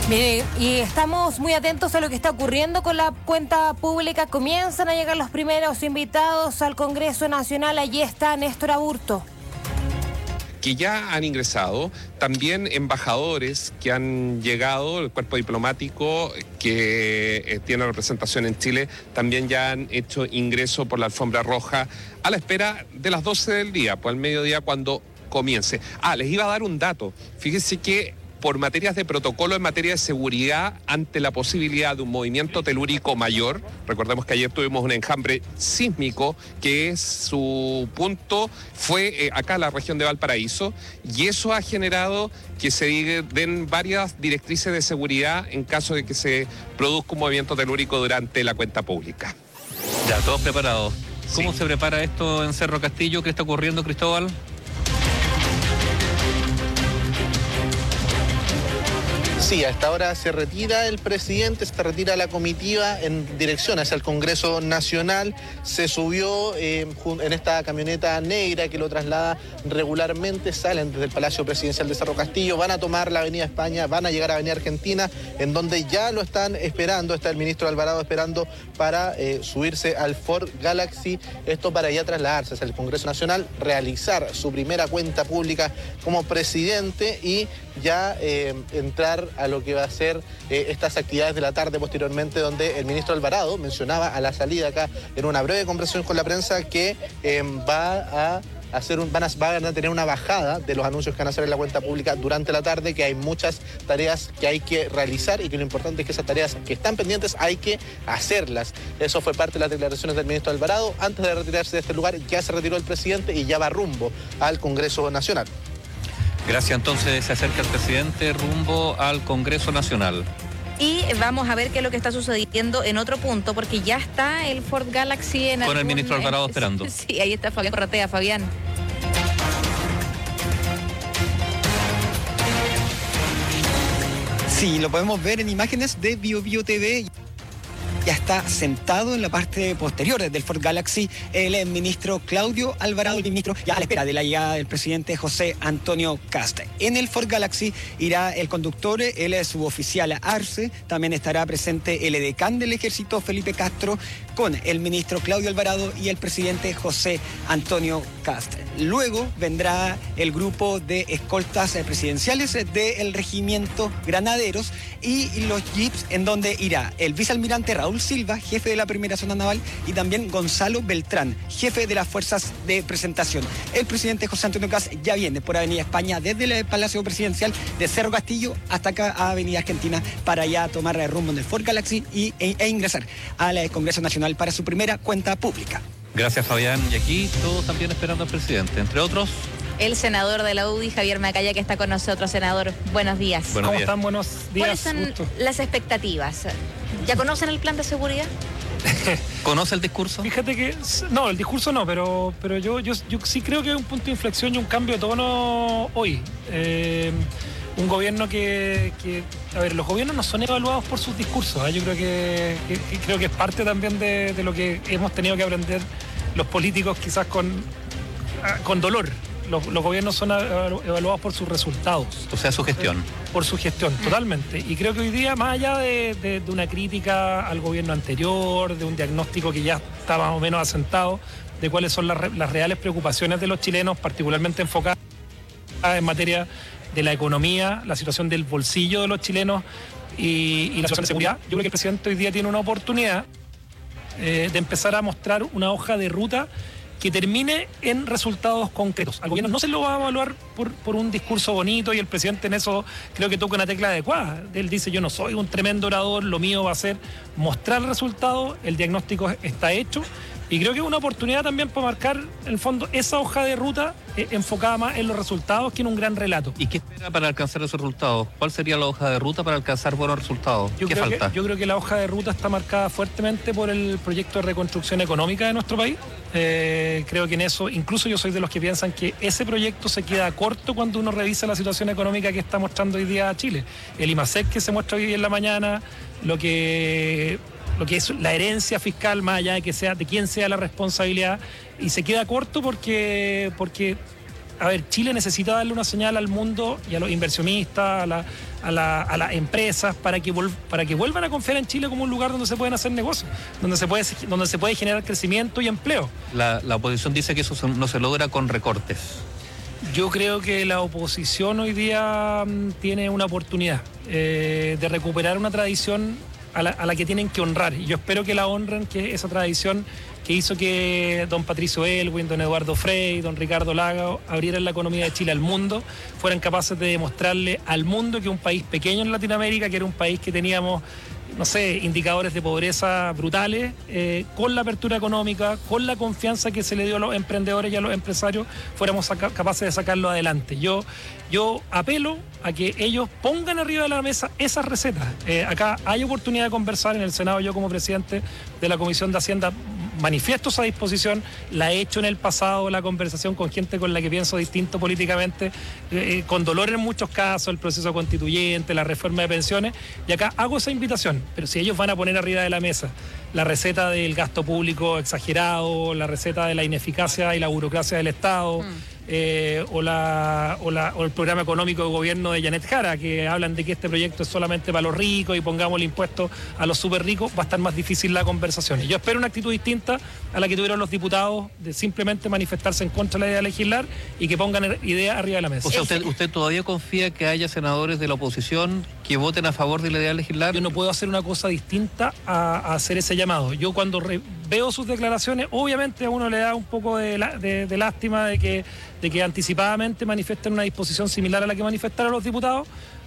Mire, y estamos muy atentos a lo que está ocurriendo con la cuenta pública. Comienzan a llegar los primeros invitados al Congreso Nacional. Allí está Néstor Aburto. Que ya han ingresado, también embajadores que han llegado, el cuerpo diplomático que tiene representación en Chile, también ya han hecho ingreso por la alfombra roja a la espera de las 12 del día, pues al mediodía cuando comience. Les iba a dar un dato, fíjense que por materias de protocolo en materia de seguridad ante la posibilidad de un movimiento telúrico mayor. Recordemos que ayer tuvimos un enjambre sísmico que su punto fue acá en la región de Valparaíso y eso ha generado que se den varias directrices de seguridad en caso de que se produzca un movimiento telúrico durante la cuenta pública. Ya, todos preparados. ¿Cómo se prepara esto en Cerro Castillo? ¿Qué está ocurriendo, Cristóbal? Sí, a esta hora se retira el presidente, se retira la comitiva en dirección hacia el Congreso Nacional. Se subió en esta camioneta negra que lo traslada regularmente. Salen desde el Palacio Presidencial de Cerro Castillo, van a tomar la Avenida España, van a llegar a Avenida Argentina, en donde ya lo están esperando. Está el ministro Alvarado esperando para subirse al Ford Galaxy. Esto para ya trasladarse hacia el Congreso Nacional, realizar su primera cuenta pública como presidente y ya entrar a lo que va a ser estas actividades de la tarde posteriormente, donde el ministro Alvarado mencionaba a la salida acá en una breve conversación con la prensa que van a tener una bajada de los anuncios que van a hacer en la cuenta pública durante la tarde, que hay muchas tareas que hay que realizar y que lo importante es que esas tareas que están pendientes hay que hacerlas. Eso fue parte de las declaraciones del ministro Alvarado. Antes de retirarse de este lugar ya se retiró el presidente y ya va rumbo al Congreso Nacional. Gracias, entonces se acerca el presidente rumbo al Congreso Nacional. Y vamos a ver qué es lo que está sucediendo en otro punto, porque ya está el Ford Galaxy con el ministro Alvarado esperando. Sí, ahí está Fabián Corratea. Fabián. Sí, lo podemos ver en imágenes de BioBio TV. Ya está sentado en la parte posterior del Ford Galaxy el ministro Claudio Alvarado, el ministro ya a la espera de la llegada del presidente José Antonio Kast. En el Ford Galaxy irá el conductor, el suboficial Arce, también estará presente el edecán del ejército Felipe Castro, con el ministro Claudio Alvarado y el presidente José Antonio Kast. Luego vendrá el grupo de escoltas presidenciales del regimiento Granaderos y los jeeps, en donde irá el vicealmirante Raúl Silva, jefe de la primera zona naval, y también Gonzalo Beltrán, jefe de las fuerzas de presentación. El presidente José Antonio Kast ya viene por Avenida España desde el Palacio Presidencial de Cerro Castillo hasta acá a Avenida Argentina para ya tomar rumbo en el Ford Galaxy e ingresar al Congreso Nacional para su primera cuenta pública. Gracias, Fabián. Y aquí todos también esperando al presidente, entre otros el senador de la UDI, Javier Macaya, que está con nosotros. Senador, buenos días. ¿Cómo están? Buenos días. ¿Cuáles son las expectativas? ¿Ya conocen el plan de seguridad? ¿Conoce el discurso? Fíjate que, no, el discurso no, pero yo sí creo que hay un punto de inflexión y un cambio de tono hoy. Un gobierno a ver, los gobiernos no son evaluados por sus discursos, ¿eh? Yo creo que es parte también de lo que hemos tenido que aprender los políticos, quizás con dolor. Los gobiernos son evaluados por sus resultados. O sea, su gestión. Por su gestión, totalmente. Y creo que hoy día, más allá de una crítica al gobierno anterior, de un diagnóstico que ya está más o menos asentado, de cuáles son las reales preocupaciones de los chilenos, particularmente enfocadas en materia de la economía, la situación del bolsillo de los chilenos y la situación de seguridad, yo creo que el presidente hoy día tiene una oportunidad de empezar a mostrar una hoja de ruta que termine en resultados concretos. Al gobierno no se lo va a evaluar por un discurso bonito, y el presidente en eso creo que toca una tecla adecuada. Él dice: yo no soy un tremendo orador, lo mío va a ser mostrar el resultado, el diagnóstico está hecho. Y creo que es una oportunidad también para marcar, en el fondo, esa hoja de ruta enfocada más en los resultados que en un gran relato. ¿Y qué espera para alcanzar esos resultados? ¿Cuál sería la hoja de ruta para alcanzar buenos resultados? ¿Qué falta? Yo creo que la hoja de ruta está marcada fuertemente por el proyecto de reconstrucción económica de nuestro país. Creo que en eso, incluso yo soy de los que piensan que ese proyecto se queda corto cuando uno revisa la situación económica que está mostrando hoy día Chile. El IMASEC que se muestra hoy día en la mañana, lo que es la herencia fiscal, más allá de quién sea la responsabilidad, y se queda corto porque a ver, Chile necesita darle una señal al mundo y a los inversionistas, a las empresas, para que vuelvan a confiar en Chile como un lugar donde se pueden hacer negocios, donde se puede generar crecimiento y empleo. La oposición dice que eso no se logra con recortes. Yo creo que la oposición hoy día tiene una oportunidad de recuperar una tradición a la que tienen que honrar. Y yo espero que la honren, que esa tradición que hizo que don Patricio Aylwin, don Eduardo Frei, don Ricardo Lagos abrieran la economía de Chile al mundo, fueran capaces de demostrarle al mundo que un país pequeño en Latinoamérica, que era un país que teníamos, no sé, indicadores de pobreza brutales, con la apertura económica, con la confianza que se le dio a los emprendedores y a los empresarios, fuéramos capaces de sacarlo adelante. Yo apelo a que ellos pongan arriba de la mesa esas recetas. Acá hay oportunidad de conversar en el Senado. Yo, como presidente de la Comisión de Hacienda, manifiesto esa disposición, la he hecho en el pasado, la conversación con gente con la que pienso distinto políticamente, con dolor en muchos casos, el proceso constituyente, la reforma de pensiones, y acá hago esa invitación, pero si ellos van a poner arriba de la mesa la receta del gasto público exagerado, la receta de la ineficacia y la burocracia del Estado, o el programa económico de gobierno de Janet Jara, que hablan de que este proyecto es solamente para los ricos y pongamos el impuesto a los súper ricos, va a estar más difícil la conversación. Y yo espero una actitud distinta a la que tuvieron los diputados, de simplemente manifestarse en contra de la idea de legislar y que pongan ideas arriba de la mesa. O sea, ¿usted todavía confía que haya senadores de la oposición que voten a favor de la idea de legislar? Yo no puedo hacer una cosa distinta a hacer ese llamado. Yo cuando veo sus declaraciones, obviamente a uno le da un poco de lástima de que anticipadamente manifiesten una disposición similar a la que manifestaron los diputados,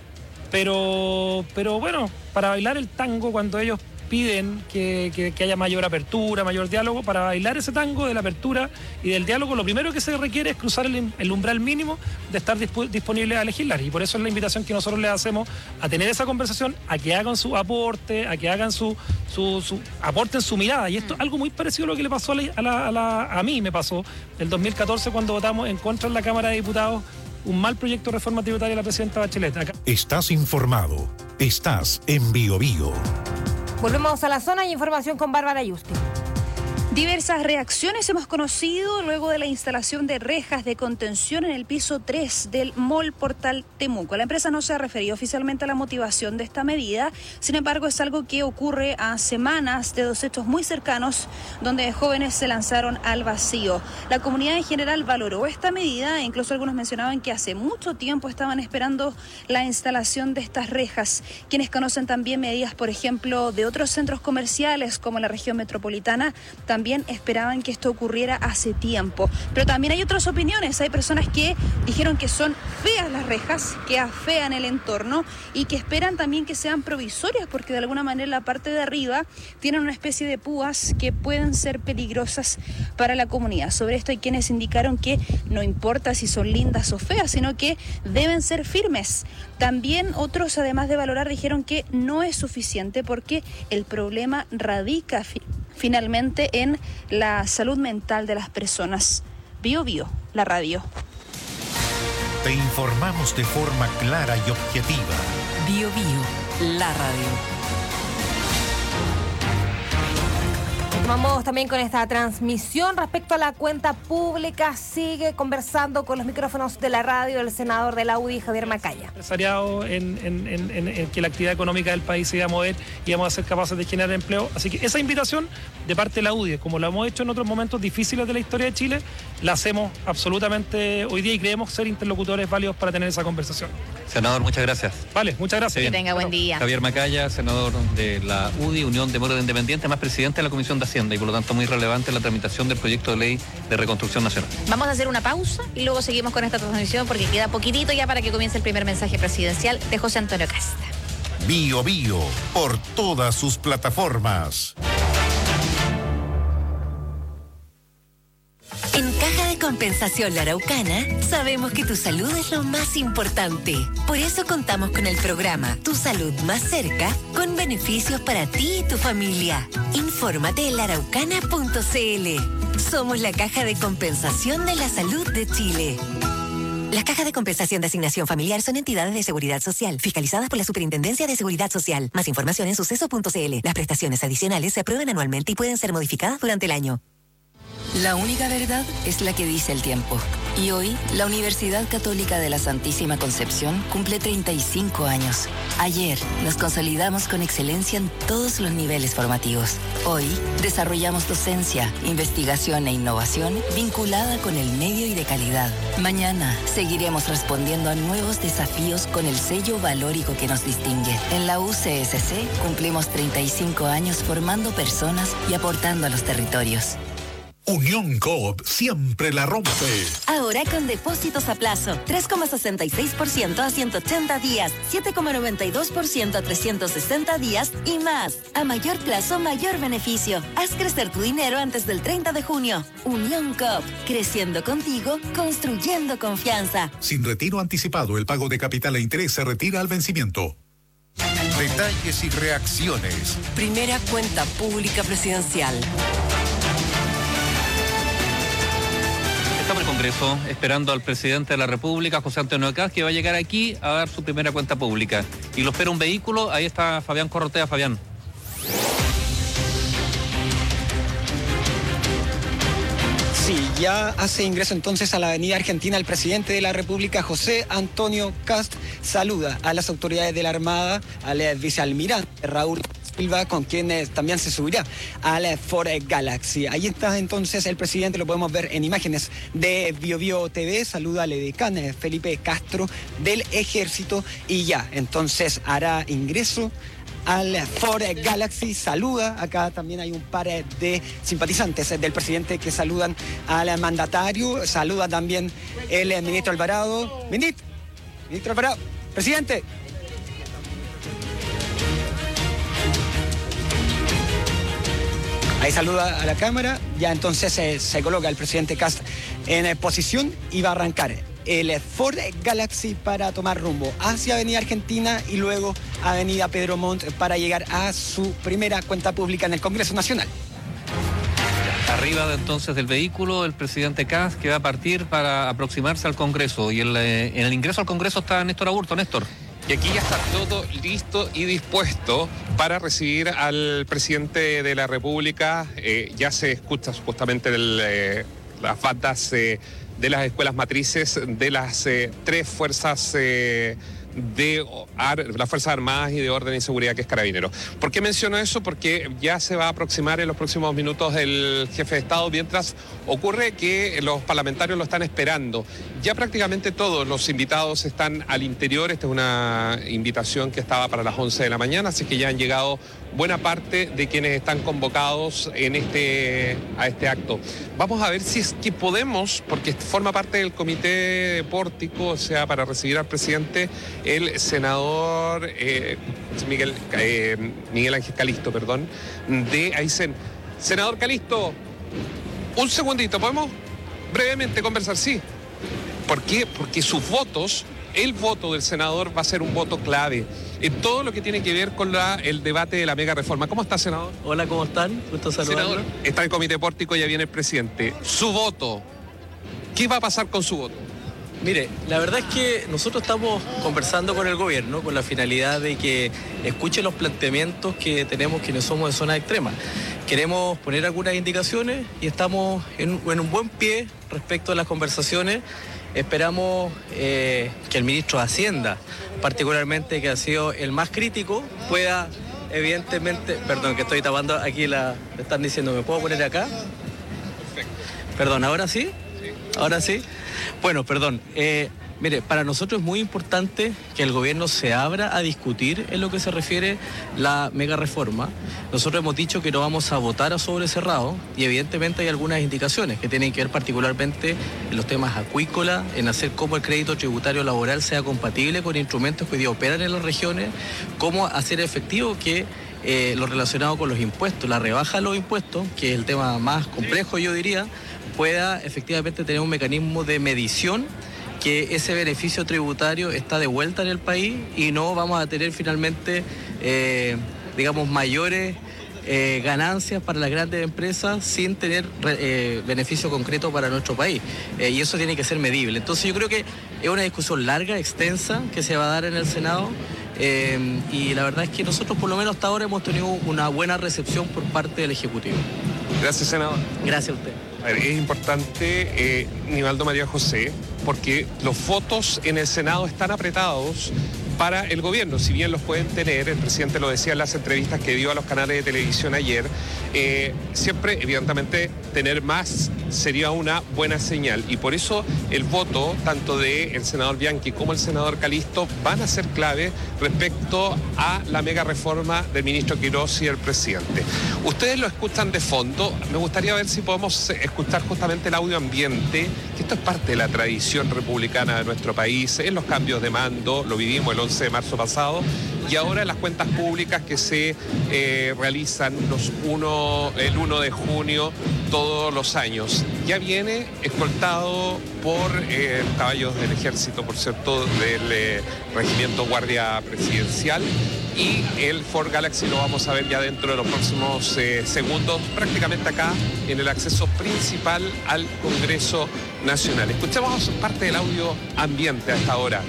pero bueno, para bailar el tango, cuando ellos piden que haya mayor apertura, mayor diálogo, para bailar ese tango de la apertura y del diálogo, lo primero que se requiere es cruzar el umbral mínimo de estar disponible a legislar, y por eso es la invitación que nosotros les hacemos a tener esa conversación, a que hagan su aporte, a que hagan aporten su mirada. Y esto es algo muy parecido a lo que le pasó a mí me pasó el 2014 cuando votamos en contra en la Cámara de Diputados un mal proyecto de reforma tributaria de la presidenta Bachelet. Estás informado. Estás en Bio Bio. Volvemos a la zona y información con Bárbara Yusti. Diversas reacciones hemos conocido luego de la instalación de rejas de contención en el piso 3 del Mall Portal Temuco. La empresa no se ha referido oficialmente a la motivación de esta medida, sin embargo es algo que ocurre a semanas de dos hechos muy cercanos donde jóvenes se lanzaron al vacío. La comunidad en general valoró esta medida e incluso algunos mencionaban que hace mucho tiempo estaban esperando la instalación de estas rejas. Quienes conocen también medidas, por ejemplo, de otros centros comerciales como la región metropolitana, también esperaban que esto ocurriera hace tiempo. Pero también hay otras opiniones. Hay personas que dijeron que son feas las rejas, que afean el entorno y que esperan también que sean provisorias, porque de alguna manera la parte de arriba tienen una especie de púas que pueden ser peligrosas para la comunidad. Sobre esto hay quienes indicaron que no importa si son lindas o feas, sino que deben ser firmes. También otros, además de valorar, dijeron que no es suficiente porque el problema radica finalmente en la salud mental de las personas. Bio Bio, la radio. Te informamos de forma clara y objetiva. Bio Bio, la radio. Vamos también con esta transmisión respecto a la cuenta pública. Sigue conversando con los micrófonos de la radio el senador de la UDI, Javier Macaya. Empresariado en que la actividad económica del país se iba a mover y vamos a ser capaces de generar empleo. Así que esa invitación de parte de la UDI, como lo hemos hecho en otros momentos difíciles de la historia de Chile, la hacemos absolutamente hoy día y creemos ser interlocutores válidos para tener esa conversación. Senador, muchas gracias. Vale, muchas gracias. Que tenga buen día. Javier Macaya, senador de la UDI, Unión Demócrata Independiente, más presidente de la Comisión de Hacienda y por lo tanto muy relevante la tramitación del proyecto de ley de reconstrucción nacional. Vamos a hacer una pausa y luego seguimos con esta transmisión porque queda poquitito ya para que comience el primer mensaje presidencial de José Antonio Cast. Bio Bio, por todas sus plataformas. En Caja de Compensación La Araucana, sabemos que tu salud es lo más importante. Por eso contamos con el programa Tu Salud Más Cerca, con beneficios para ti y tu familia. Infórmate en laaraucana.cl. Somos la Caja de Compensación de la Salud de Chile. Las cajas de compensación de asignación familiar son entidades de seguridad social, fiscalizadas por la Superintendencia de Seguridad Social. Más información en suceso.cl. Las prestaciones adicionales se aprueban anualmente y pueden ser modificadas durante el año. La única verdad es la que dice el tiempo. Y hoy, la Universidad Católica de la Santísima Concepción cumple 35 años. Ayer, nos consolidamos con excelencia en todos los niveles formativos. Hoy, desarrollamos docencia, investigación e innovación vinculada con el medio y de calidad. Mañana, seguiremos respondiendo a nuevos desafíos con el sello valórico que nos distingue. En la UCSC, cumplimos 35 años formando personas y aportando a los territorios. Unión Coop siempre la rompe. Ahora con depósitos a plazo, 3,66% a 180 días, 7,92% a 360 días y más. A mayor plazo, mayor beneficio. Haz crecer tu dinero antes del 30 de junio. Unión Coop, creciendo contigo, construyendo confianza. Sin retiro anticipado, el pago de capital e interés se retira al vencimiento. Detalles y reacciones. Primera cuenta pública presidencial. Estamos en el Congreso esperando al presidente de la República, José Antonio Kast, que va a llegar aquí a dar su primera cuenta pública. Y lo espera un vehículo, ahí está Fabián Corrotea. Fabián. Sí, ya hace ingreso entonces a la Avenida Argentina el presidente de la República, José Antonio Kast. Saluda a las autoridades de la Armada, al vicealmirante Raúl Silva, con quien también se subirá al Ford Galaxy. Ahí está entonces el presidente, lo podemos ver en imágenes de BioBio TV. Saluda al edecán Felipe Castro del Ejército y ya entonces hará ingreso al Ford Galaxy. Saluda, acá también hay un par de simpatizantes del presidente que saludan al mandatario. Saluda también el ministro Alvarado. Ministro Alvarado, presidente. Ahí saluda a la cámara, ya entonces se coloca el presidente Kast en posición y va a arrancar el Ford Galaxy para tomar rumbo hacia Avenida Argentina y luego Avenida Pedro Montt para llegar a su primera cuenta pública en el Congreso Nacional. Arriba entonces del vehículo el presidente Kast, que va a partir para aproximarse al Congreso. Y en el ingreso al Congreso está Néstor Aburto. Néstor. Y aquí ya está todo listo y dispuesto para recibir al presidente de la República. Ya se escucha supuestamente las bandas de las escuelas matrices de las tres fuerzas de las Fuerzas Armadas y de Orden y Seguridad, que es Carabineros. ¿Por qué menciono eso? Porque ya se va a aproximar en los próximos minutos el jefe de Estado, mientras ocurre que los parlamentarios lo están esperando. Ya prácticamente todos los invitados están al interior. Esta es una invitación que estaba para las 11 de la mañana, así que ya han llegado buena parte de quienes están convocados a este acto. Vamos a ver si es que podemos, porque forma parte del comité pórtico, o sea, para recibir al presidente, el senador Miguel Ángel Calisto, de Aysén. Senador Calisto, un segundito, ¿podemos brevemente conversar? Sí. ¿Por qué? Porque sus votos, el voto del senador va a ser un voto clave en todo lo que tiene que ver con el debate de la mega reforma. ¿Cómo está, senador? Hola, ¿cómo están? Gusto saludarlo. Senador, está en el comité pórtico, ya viene el presidente. Su voto, ¿qué va a pasar con su voto? Mire, la verdad es que nosotros estamos conversando con el gobierno con la finalidad de que escuche los planteamientos que tenemos quienes somos de zona extrema. Queremos poner algunas indicaciones y estamos en un buen pie respecto a las conversaciones. Esperamos que el ministro de Hacienda, particularmente, que ha sido el más crítico, pueda evidentemente... Perdón, que estoy tapando aquí me están diciendo, ¿me puedo poner acá? Perfecto. Perdón, ¿ahora sí? Sí. ¿Ahora sí? Bueno, perdón. Mire, para nosotros es muy importante que el gobierno se abra a discutir en lo que se refiere la mega reforma. Nosotros hemos dicho que no vamos a votar a sobre cerrado y evidentemente hay algunas indicaciones que tienen que ver particularmente en los temas acuícolas, en hacer cómo el crédito tributario laboral sea compatible con instrumentos que hoy día operan en las regiones, cómo hacer efectivo que lo relacionado con los impuestos, la rebaja de los impuestos, que es el tema más complejo, yo diría, pueda efectivamente tener un mecanismo de medición, que ese beneficio tributario está de vuelta en el país y no vamos a tener finalmente, mayores ganancias para las grandes empresas sin tener beneficio concreto para nuestro país. Y eso tiene que ser medible. Entonces yo creo que es una discusión larga, extensa, que se va a dar en el Senado. Y la verdad es que nosotros por lo menos hasta ahora hemos tenido una buena recepción por parte del Ejecutivo. Gracias, senador. Gracias a usted. Es importante, Nivaldo María José, porque los votos en el Senado están apretados para el gobierno, si bien los pueden tener, el presidente lo decía en las entrevistas que dio a los canales de televisión ayer, siempre, evidentemente, tener más sería una buena señal, y por eso el voto, tanto del senador Bianchi como el senador Calisto, van a ser clave respecto a la mega reforma del ministro Quirós y el presidente. Ustedes lo escuchan de fondo, me gustaría ver si podemos escuchar justamente el audio ambiente, que esto es parte de la tradición republicana de nuestro país, en los cambios de mando, lo vivimos el 11 de marzo pasado, y ahora en las cuentas públicas que se realizan el 1 de junio todos los años. Ya viene escoltado por caballos del ejército, por cierto, del regimiento Guardia Presidencial, y el Ford Galaxy lo vamos a ver ya dentro de los próximos segundos, prácticamente acá en el acceso principal al Congreso Nacional. Escuchemos parte del audio ambiente a esta hora.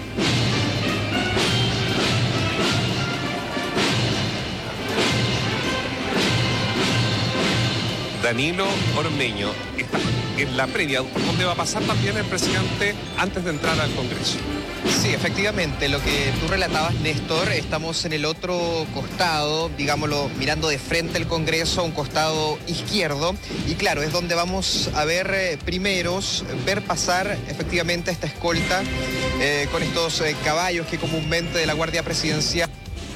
Danilo Ormeño está en la previa, donde va a pasar también el presidente antes de entrar al Congreso. Sí, efectivamente, lo que tú relatabas, Néstor, estamos en el otro costado, digámoslo, mirando de frente el Congreso, a un costado izquierdo, y claro, es donde vamos a ver ver pasar efectivamente esta escolta con estos caballos que comúnmente de la Guardia Presidencial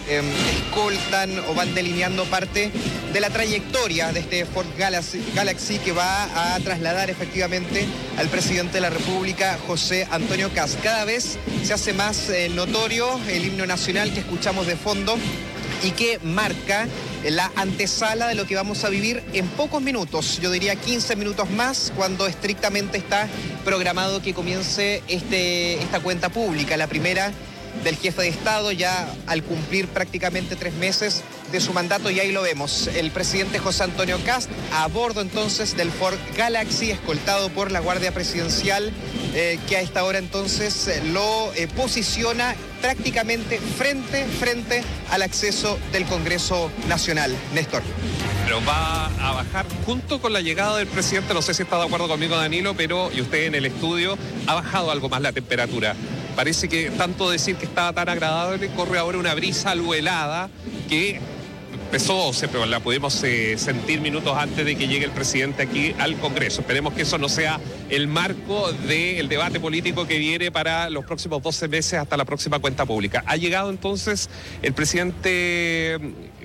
escoltan o van delineando parte de la trayectoria de este Ford Galaxy que va a trasladar efectivamente al presidente de la República, José Antonio Kast. Cada vez se hace más notorio el himno nacional que escuchamos de fondo y que marca la antesala de lo que vamos a vivir en pocos minutos, yo diría 15 minutos más, cuando estrictamente está programado que comience esta cuenta pública, la primera del jefe de Estado, ya al cumplir prácticamente 3 meses de su mandato, y ahí lo vemos, el presidente José Antonio Kast a bordo entonces del Ford Galaxy, escoltado por la Guardia Presidencial, que a esta hora entonces lo posiciona prácticamente frente al acceso del Congreso Nacional. Néstor. Pero va a bajar junto con la llegada del presidente, no sé si está de acuerdo conmigo, Danilo, pero y usted en el estudio, ha bajado algo más la temperatura. Parece que tanto decir que estaba tan agradable, corre ahora una brisa algo helada que empezó, pero la pudimos sentir minutos antes de que llegue el presidente aquí al Congreso. Esperemos que eso no sea el marco del debate político que viene para los próximos 12 meses hasta la próxima cuenta pública. Ha llegado entonces el presidente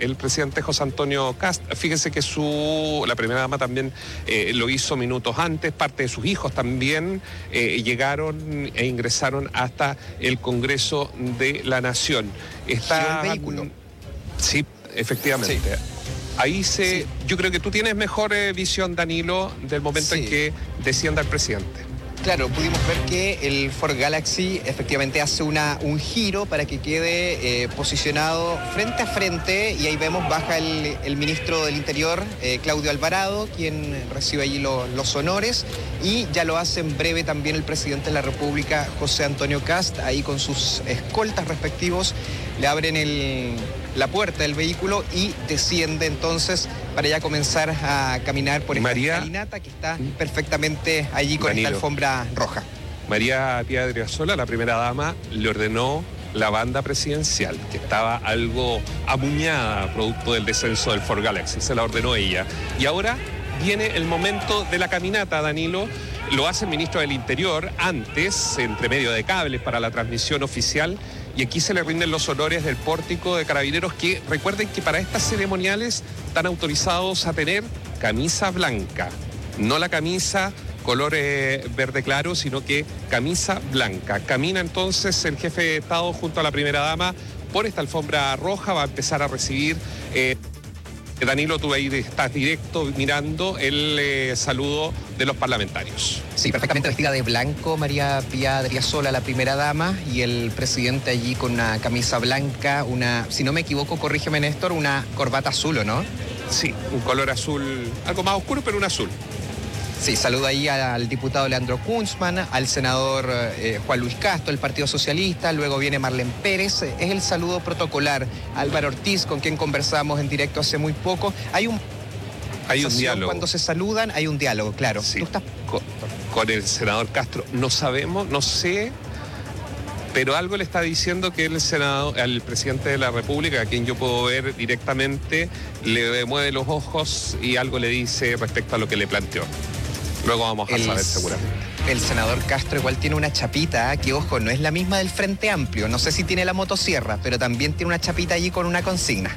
José Antonio Kast. Fíjense que la primera dama también lo hizo minutos antes, parte de sus hijos también llegaron e ingresaron hasta el Congreso de la Nación. Está el vehículo. Sí, efectivamente. Sí. Ahí yo creo que tú tienes mejor visión, Danilo, del momento en que descienda el presidente. Claro, pudimos ver que el Ford Galaxy efectivamente hace un giro para que quede posicionado frente a frente, y ahí vemos, baja el ministro del Interior, Claudio Alvarado, quien recibe allí los honores, y ya lo hace en breve también el presidente de la República, José Antonio Kast, ahí con sus escoltas respectivos, le abren la puerta del vehículo y desciende entonces para ya comenzar a caminar por esta escalinata que está perfectamente allí con esta alfombra roja. María Pía Adriasola, la primera dama, le ordenó la banda presidencial, que estaba algo amuñada producto del descenso del Ford Galaxy, se la ordenó ella. Y ahora viene el momento de la caminata, Danilo. Lo hace el ministro del Interior antes, entre medio de cables para la transmisión oficial, y aquí se le rinden los honores del pórtico de Carabineros, que recuerden que para estas ceremoniales están autorizados a tener camisa blanca, no la camisa color verde claro, sino que camisa blanca. Camina entonces el jefe de Estado junto a la primera dama por esta alfombra roja, va a empezar a recibir... Danilo, tú ahí estás directo mirando el saludo de los parlamentarios. Sí, perfectamente vestida de blanco, María Pía Adriasola, la primera dama, y el presidente allí con una camisa blanca, si no me equivoco, corrígeme, Néstor, una corbata azul, ¿o no? Sí, un color azul, algo más oscuro, pero un azul. Sí, saluda ahí al diputado Leandro Kunzman, al senador Juan Luis Castro, del Partido Socialista, luego viene Marlene Pérez, es el saludo protocolar. Álvaro Ortiz, con quien conversamos en directo hace muy poco. Hay conversación, cuando se saludan, hay un diálogo, claro. Sí. Con el senador Castro no sabemos, no sé, pero algo le está diciendo que el senador, al presidente de la República, a quien yo puedo ver directamente, le mueve los ojos y algo le dice respecto a lo que le planteó. Luego vamos a saber seguramente. El senador Castro igual tiene una chapita, que ojo, no es la misma del Frente Amplio. No sé si tiene la motosierra, pero también tiene una chapita allí con una consigna.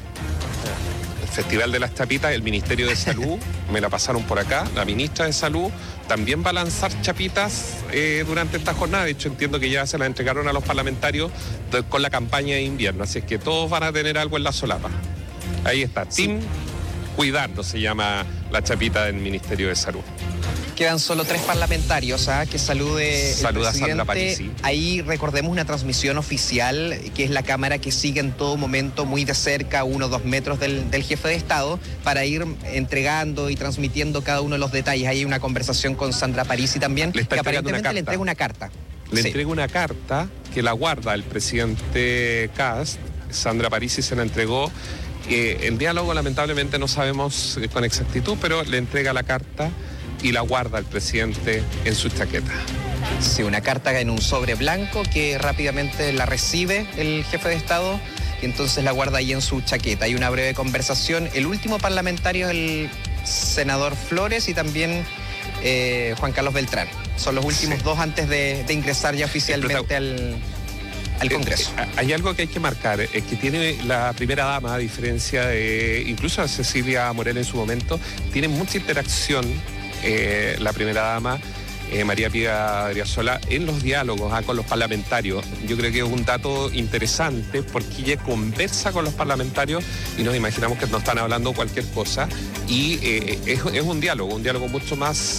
El Festival de las Chapitas, el Ministerio de Salud, me la pasaron por acá, la ministra de Salud también va a lanzar chapitas durante esta jornada. De hecho, entiendo que ya se las entregaron a los parlamentarios con la campaña de invierno, así es que todos van a tener algo en la solapa. Ahí está, sí. Team Cuidarnos se llama la chapita del Ministerio de Salud. Quedan solo 3 parlamentarios, que saluda a Sandra Parisi. Ahí recordemos una transmisión oficial, que es la cámara que sigue en todo momento muy de cerca, 1 o 2 metros del jefe de Estado, para ir entregando y transmitiendo cada uno de los detalles. Ahí hay una conversación con Sandra Parisi también, que aparentemente le entrega una carta. Le entrega una carta que la guarda el presidente Kast. Sandra Parisi se la entregó. El diálogo lamentablemente no sabemos con exactitud, pero le entrega la carta y la guarda el presidente en su chaqueta. Sí, una carta en un sobre blanco que rápidamente la recibe el jefe de Estado y entonces la guarda ahí en su chaqueta. Hay una breve conversación. El último parlamentario es el senador Flores y también Juan Carlos Beltrán. Son los últimos 2 antes de ingresar ya oficialmente al Congreso. Hay algo que hay que marcar, es que tiene la primera dama, a diferencia de incluso a Cecilia Morel en su momento, tiene mucha interacción la primera dama, María Pía Adriasola, en los diálogos con los parlamentarios. Yo creo que es un dato interesante porque ella conversa con los parlamentarios y nos imaginamos que no están hablando cualquier cosa y es un diálogo mucho más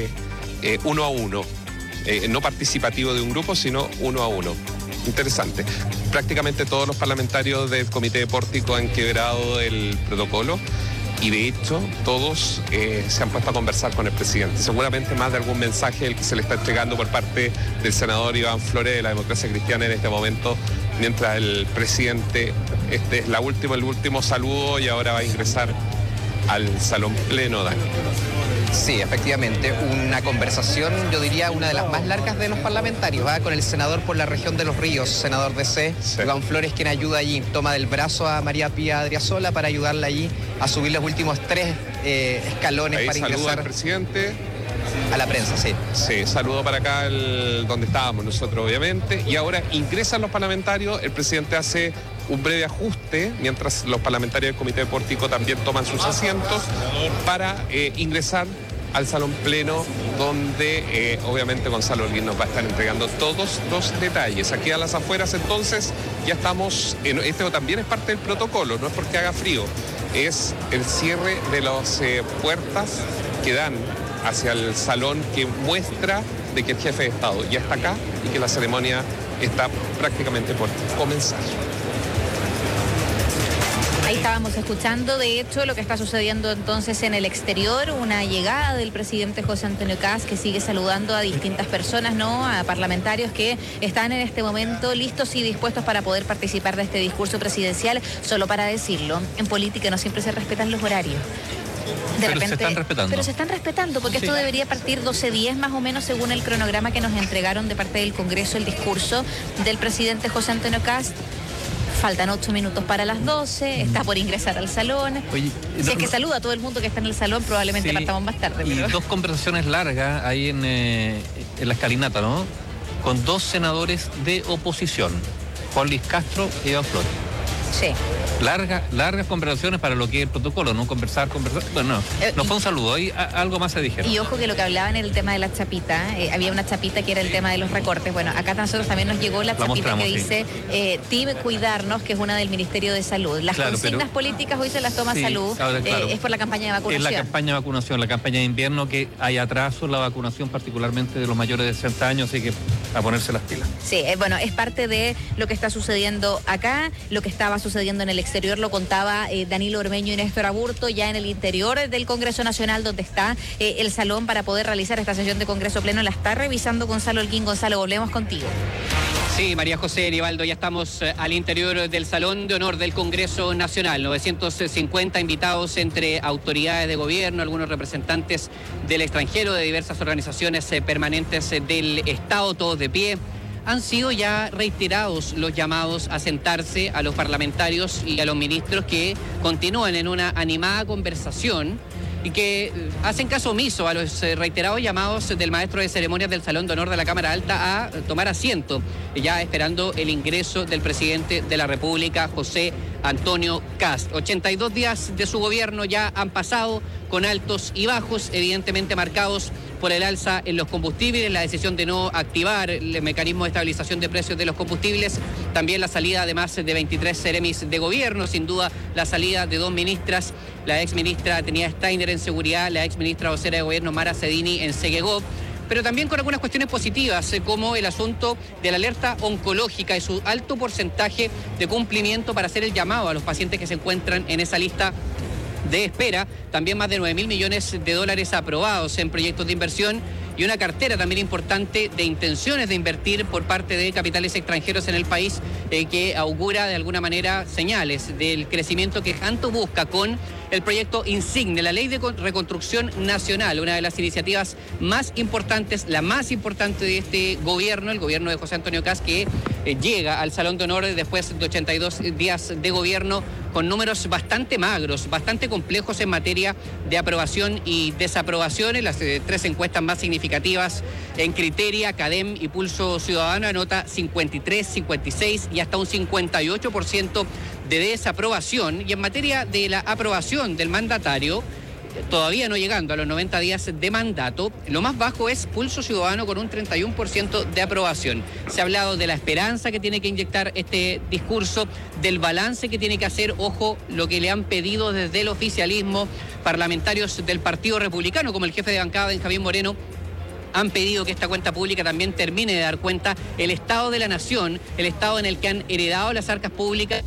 1 a 1, no participativo de un grupo, sino 1 a 1. Interesante. Prácticamente todos los parlamentarios del Comité de Pórtico han quebrado el protocolo y de hecho todos se han puesto a conversar con el presidente. Seguramente más de algún mensaje el que se le está entregando por parte del senador Iván Flores de la Democracia Cristiana en este momento, mientras el presidente, este es el último saludo y ahora va a ingresar al salón pleno, Dani. Sí, efectivamente, una conversación, yo diría, una de las más largas de los parlamentarios, con el senador por la región de Los Ríos, senador DC, sí. Iván Flores, quien ayuda allí, toma del brazo a María Pía Adriasola para ayudarla allí a subir los últimos 3 escalones. Ahí para ingresar al presidente. A la prensa, sí. Sí, saludo para acá donde estábamos nosotros, obviamente, y ahora ingresan los parlamentarios, el presidente hace un breve ajuste, mientras los parlamentarios del Comité de Pórtico también toman sus asientos para ingresar al salón pleno, donde obviamente Gonzalo Holguín nos va a estar entregando todos los detalles. Aquí a las afueras entonces ya estamos, este también es parte del protocolo, no es porque haga frío, es el cierre de las puertas que dan hacia el salón que muestra de que el jefe de Estado ya está acá y que la ceremonia está prácticamente por comenzar. Ahí estábamos escuchando, de hecho, lo que está sucediendo entonces en el exterior, una llegada del presidente José Antonio Kast, que sigue saludando a distintas personas, ¿no? A parlamentarios que están en este momento listos y dispuestos para poder participar de este discurso presidencial. Solo para decirlo, en política no siempre se respetan los horarios. Pero se están respetando. Pero se están respetando, porque esto debería partir 12:10 más o menos según el cronograma que nos entregaron de parte del Congreso, el discurso del presidente José Antonio Kast. Faltan 8 minutos para las 12, está por ingresar al salón. Oye, si es que saluda a todo el mundo que está en el salón, probablemente partamos más tarde. Y pero... 2 conversaciones largas ahí en la escalinata, ¿no? Con 2 senadores de oposición, Juan Luis Castro y Iván Flores. Sí. Largas conversaciones para lo que es el protocolo, ¿no? Conversar. Bueno, no fue un saludo, ahí algo más se dijeron. Y ojo que lo que hablaban en el tema de la chapita, había una chapita que era el tema de los recortes. Bueno, acá a nosotros también nos llegó la chapita que dice Team Cuidarnos, que es una del Ministerio de Salud. Las consignas políticas hoy se las toma Salud, ahora, es por la campaña de vacunación. Es la campaña de vacunación, la campaña de invierno, que hay atraso en la vacunación, particularmente de los mayores de 60 años, así que a ponerse las pilas. Sí, bueno, es parte de lo que está sucediendo acá, lo que estaba sucediendo en el exterior, lo contaba Danilo Ormeño y Néstor Aburto, ya en el interior del Congreso Nacional, donde está el salón para poder realizar esta sesión de Congreso Pleno. La está revisando Gonzalo Holguín. Gonzalo, volvemos contigo. Sí, María José Nivaldo, ya estamos al interior del Salón de Honor del Congreso Nacional. 950 invitados entre autoridades de gobierno, algunos representantes del extranjero, de diversas organizaciones permanentes del Estado, todos de pie. Han sido ya reiterados los llamados a sentarse a los parlamentarios y a los ministros que continúan en una animada conversación y que hacen caso omiso a los reiterados llamados del maestro de ceremonias del Salón de Honor de la Cámara Alta a tomar asiento, ya esperando el ingreso del presidente de la República, José Antonio Kast. 82 días de su gobierno ya han pasado, con altos y bajos, evidentemente marcados por el alza en los combustibles, la decisión de no activar el mecanismo de estabilización de precios de los combustibles, también la salida de más de 23 seremis de gobierno, sin duda la salida de 2 ministras, la exministra Trinidad Steiner en Seguridad, la exministra vocera de Gobierno Mara Cedini en Segegov, pero también con algunas cuestiones positivas, como el asunto de la alerta oncológica y su alto porcentaje de cumplimiento para hacer el llamado a los pacientes que se encuentran en esa lista de espera, también más de 9.000 millones de dólares aprobados en proyectos de inversión y una cartera también importante de intenciones de invertir por parte de capitales extranjeros en el país que augura de alguna manera señales del crecimiento que tanto busca con el proyecto Insigne, la Ley de Reconstrucción Nacional, una de las iniciativas más importantes, la más importante de este gobierno, el gobierno de José Antonio Kast, que llega al Salón de Honor después de 82 días de gobierno con números bastante magros, bastante complejos en materia de aprobación y desaprobación. En las 3 encuestas más significativas en Criteria, Cadem y Pulso Ciudadano anota 53, 56 y hasta un 58% de desaprobación. Y en materia de la aprobación del mandatario, todavía no llegando a los 90 días de mandato, lo más bajo es Pulso Ciudadano con un 31% de aprobación. Se ha hablado de la esperanza que tiene que inyectar este discurso, del balance que tiene que hacer, ojo, lo que le han pedido desde el oficialismo, parlamentarios del Partido Republicano, como el jefe de bancada, Benjamín Moreno, han pedido que esta cuenta pública también termine de dar cuenta el estado de la nación, el estado en el que han heredado las arcas públicas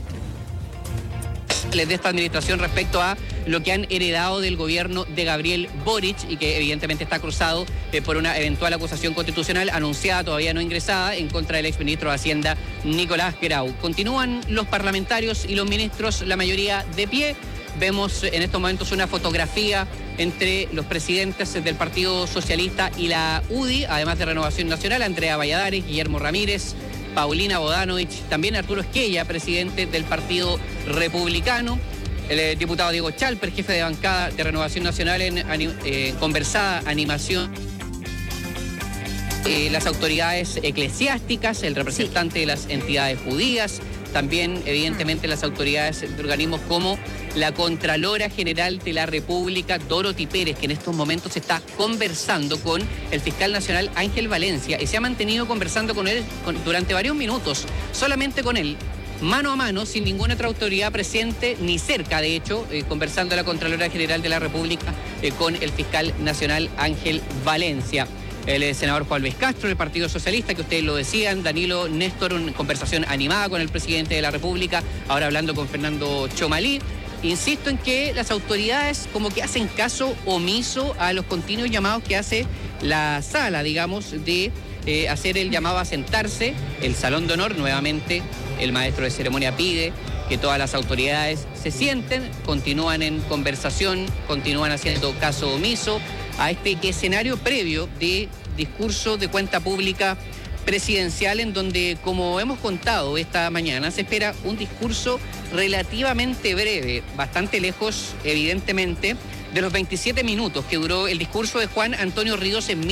de esta administración respecto a lo que han heredado del gobierno de Gabriel Boric y que evidentemente está cruzado por una eventual acusación constitucional anunciada, todavía no ingresada, en contra del exministro de Hacienda Nicolás Grau. Continúan los parlamentarios y los ministros, la mayoría de pie. Vemos en estos momentos una fotografía entre los presidentes del Partido Socialista y la UDI, además de Renovación Nacional, Andrea Valladares, Guillermo Ramírez, Paulina Bodanovich, también Arturo Esquella, presidente del Partido Republicano, el diputado Diego Chalper, jefe de bancada de Renovación Nacional en conversada animación, las autoridades eclesiásticas, el representante de las entidades judías, también evidentemente las autoridades de organismos como la Contralora General de la República, Dorothy Pérez, que en estos momentos está conversando con el fiscal nacional Ángel Valencia y se ha mantenido conversando con él durante varios minutos, solamente con él, mano a mano, sin ninguna otra autoridad presente, ni cerca, de hecho, conversando la Contralora General de la República con el fiscal nacional Ángel Valencia. El senador Juan Luis Castro, del Partido Socialista, que ustedes lo decían, Danilo Néstor, una conversación animada con el presidente de la República, ahora hablando con Fernando Chomalí. Insisto en que las autoridades como que hacen caso omiso a los continuos llamados que hace la sala, digamos, de hacer el llamado a sentarse. El Salón de Honor, nuevamente, el maestro de ceremonia pide que todas las autoridades se sienten, continúan en conversación, continúan haciendo caso omiso a este escenario previo de discurso de cuenta pública presidencial, en donde, como hemos contado esta mañana, se espera un discurso relativamente breve, bastante lejos, evidentemente, de los 27 minutos que duró el discurso de Juan Antonio Ríos en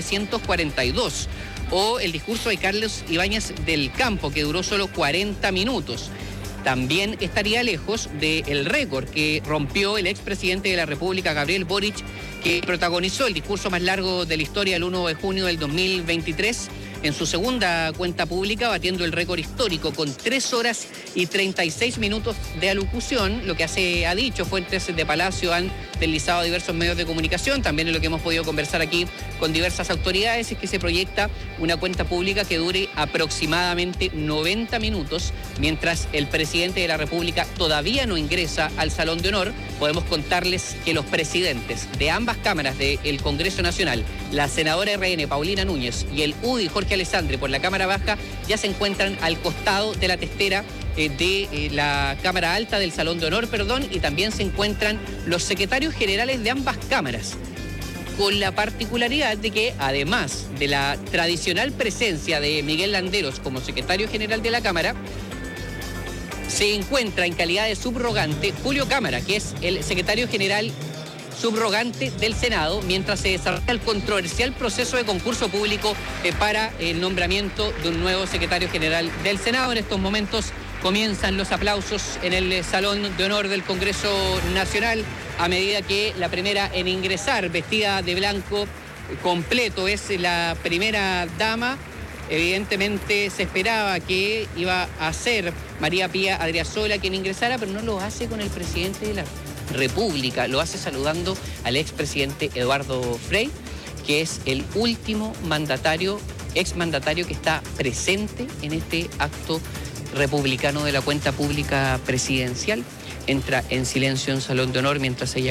1942, o el discurso de Carlos Ibáñez del Campo, que duró solo 40 minutos. También estaría lejos del récord que rompió el expresidente de la República, Gabriel Boric, que protagonizó el discurso más largo de la historia el 1 de junio del 2023 en su segunda cuenta pública, batiendo el récord histórico con 3 horas y 36 minutos de alocución. Lo que ha dicho fuentes de Palacio han deslizado a diversos medios de comunicación, también en lo que hemos podido conversar aquí con diversas autoridades, es que se proyecta una cuenta pública que dure aproximadamente 90 minutos, mientras el presidente de la República todavía no ingresa al Salón de Honor. Podemos contarles que los presidentes de ambas cámaras del Congreso Nacional, la senadora RN Paulina Núñez y el UDI Jorge Alessandri por la Cámara Baja ya se encuentran al costado de la testera de la Cámara Alta, del Salón de Honor, y también se encuentran los secretarios generales de ambas cámaras, con la particularidad de que, además de la tradicional presencia de Miguel Landeros como secretario general de la Cámara, se encuentra en calidad de subrogante Julio Cámara, que es el secretario general subrogante del Senado, mientras se desarrolla el controversial proceso de concurso público para el nombramiento de un nuevo secretario general del Senado. En estos momentos comienzan los aplausos en el Salón de Honor del Congreso Nacional, a medida que la primera en ingresar, vestida de blanco completo, es la primera dama. Evidentemente se esperaba que iba a ser María Pía Adriasola quien ingresara, pero no lo hace con el presidente de la República, lo hace saludando al expresidente Eduardo Frei, que es el último exmandatario que está presente en este acto republicano de la cuenta pública presidencial. Entra en silencio en Salón de Honor mientras ella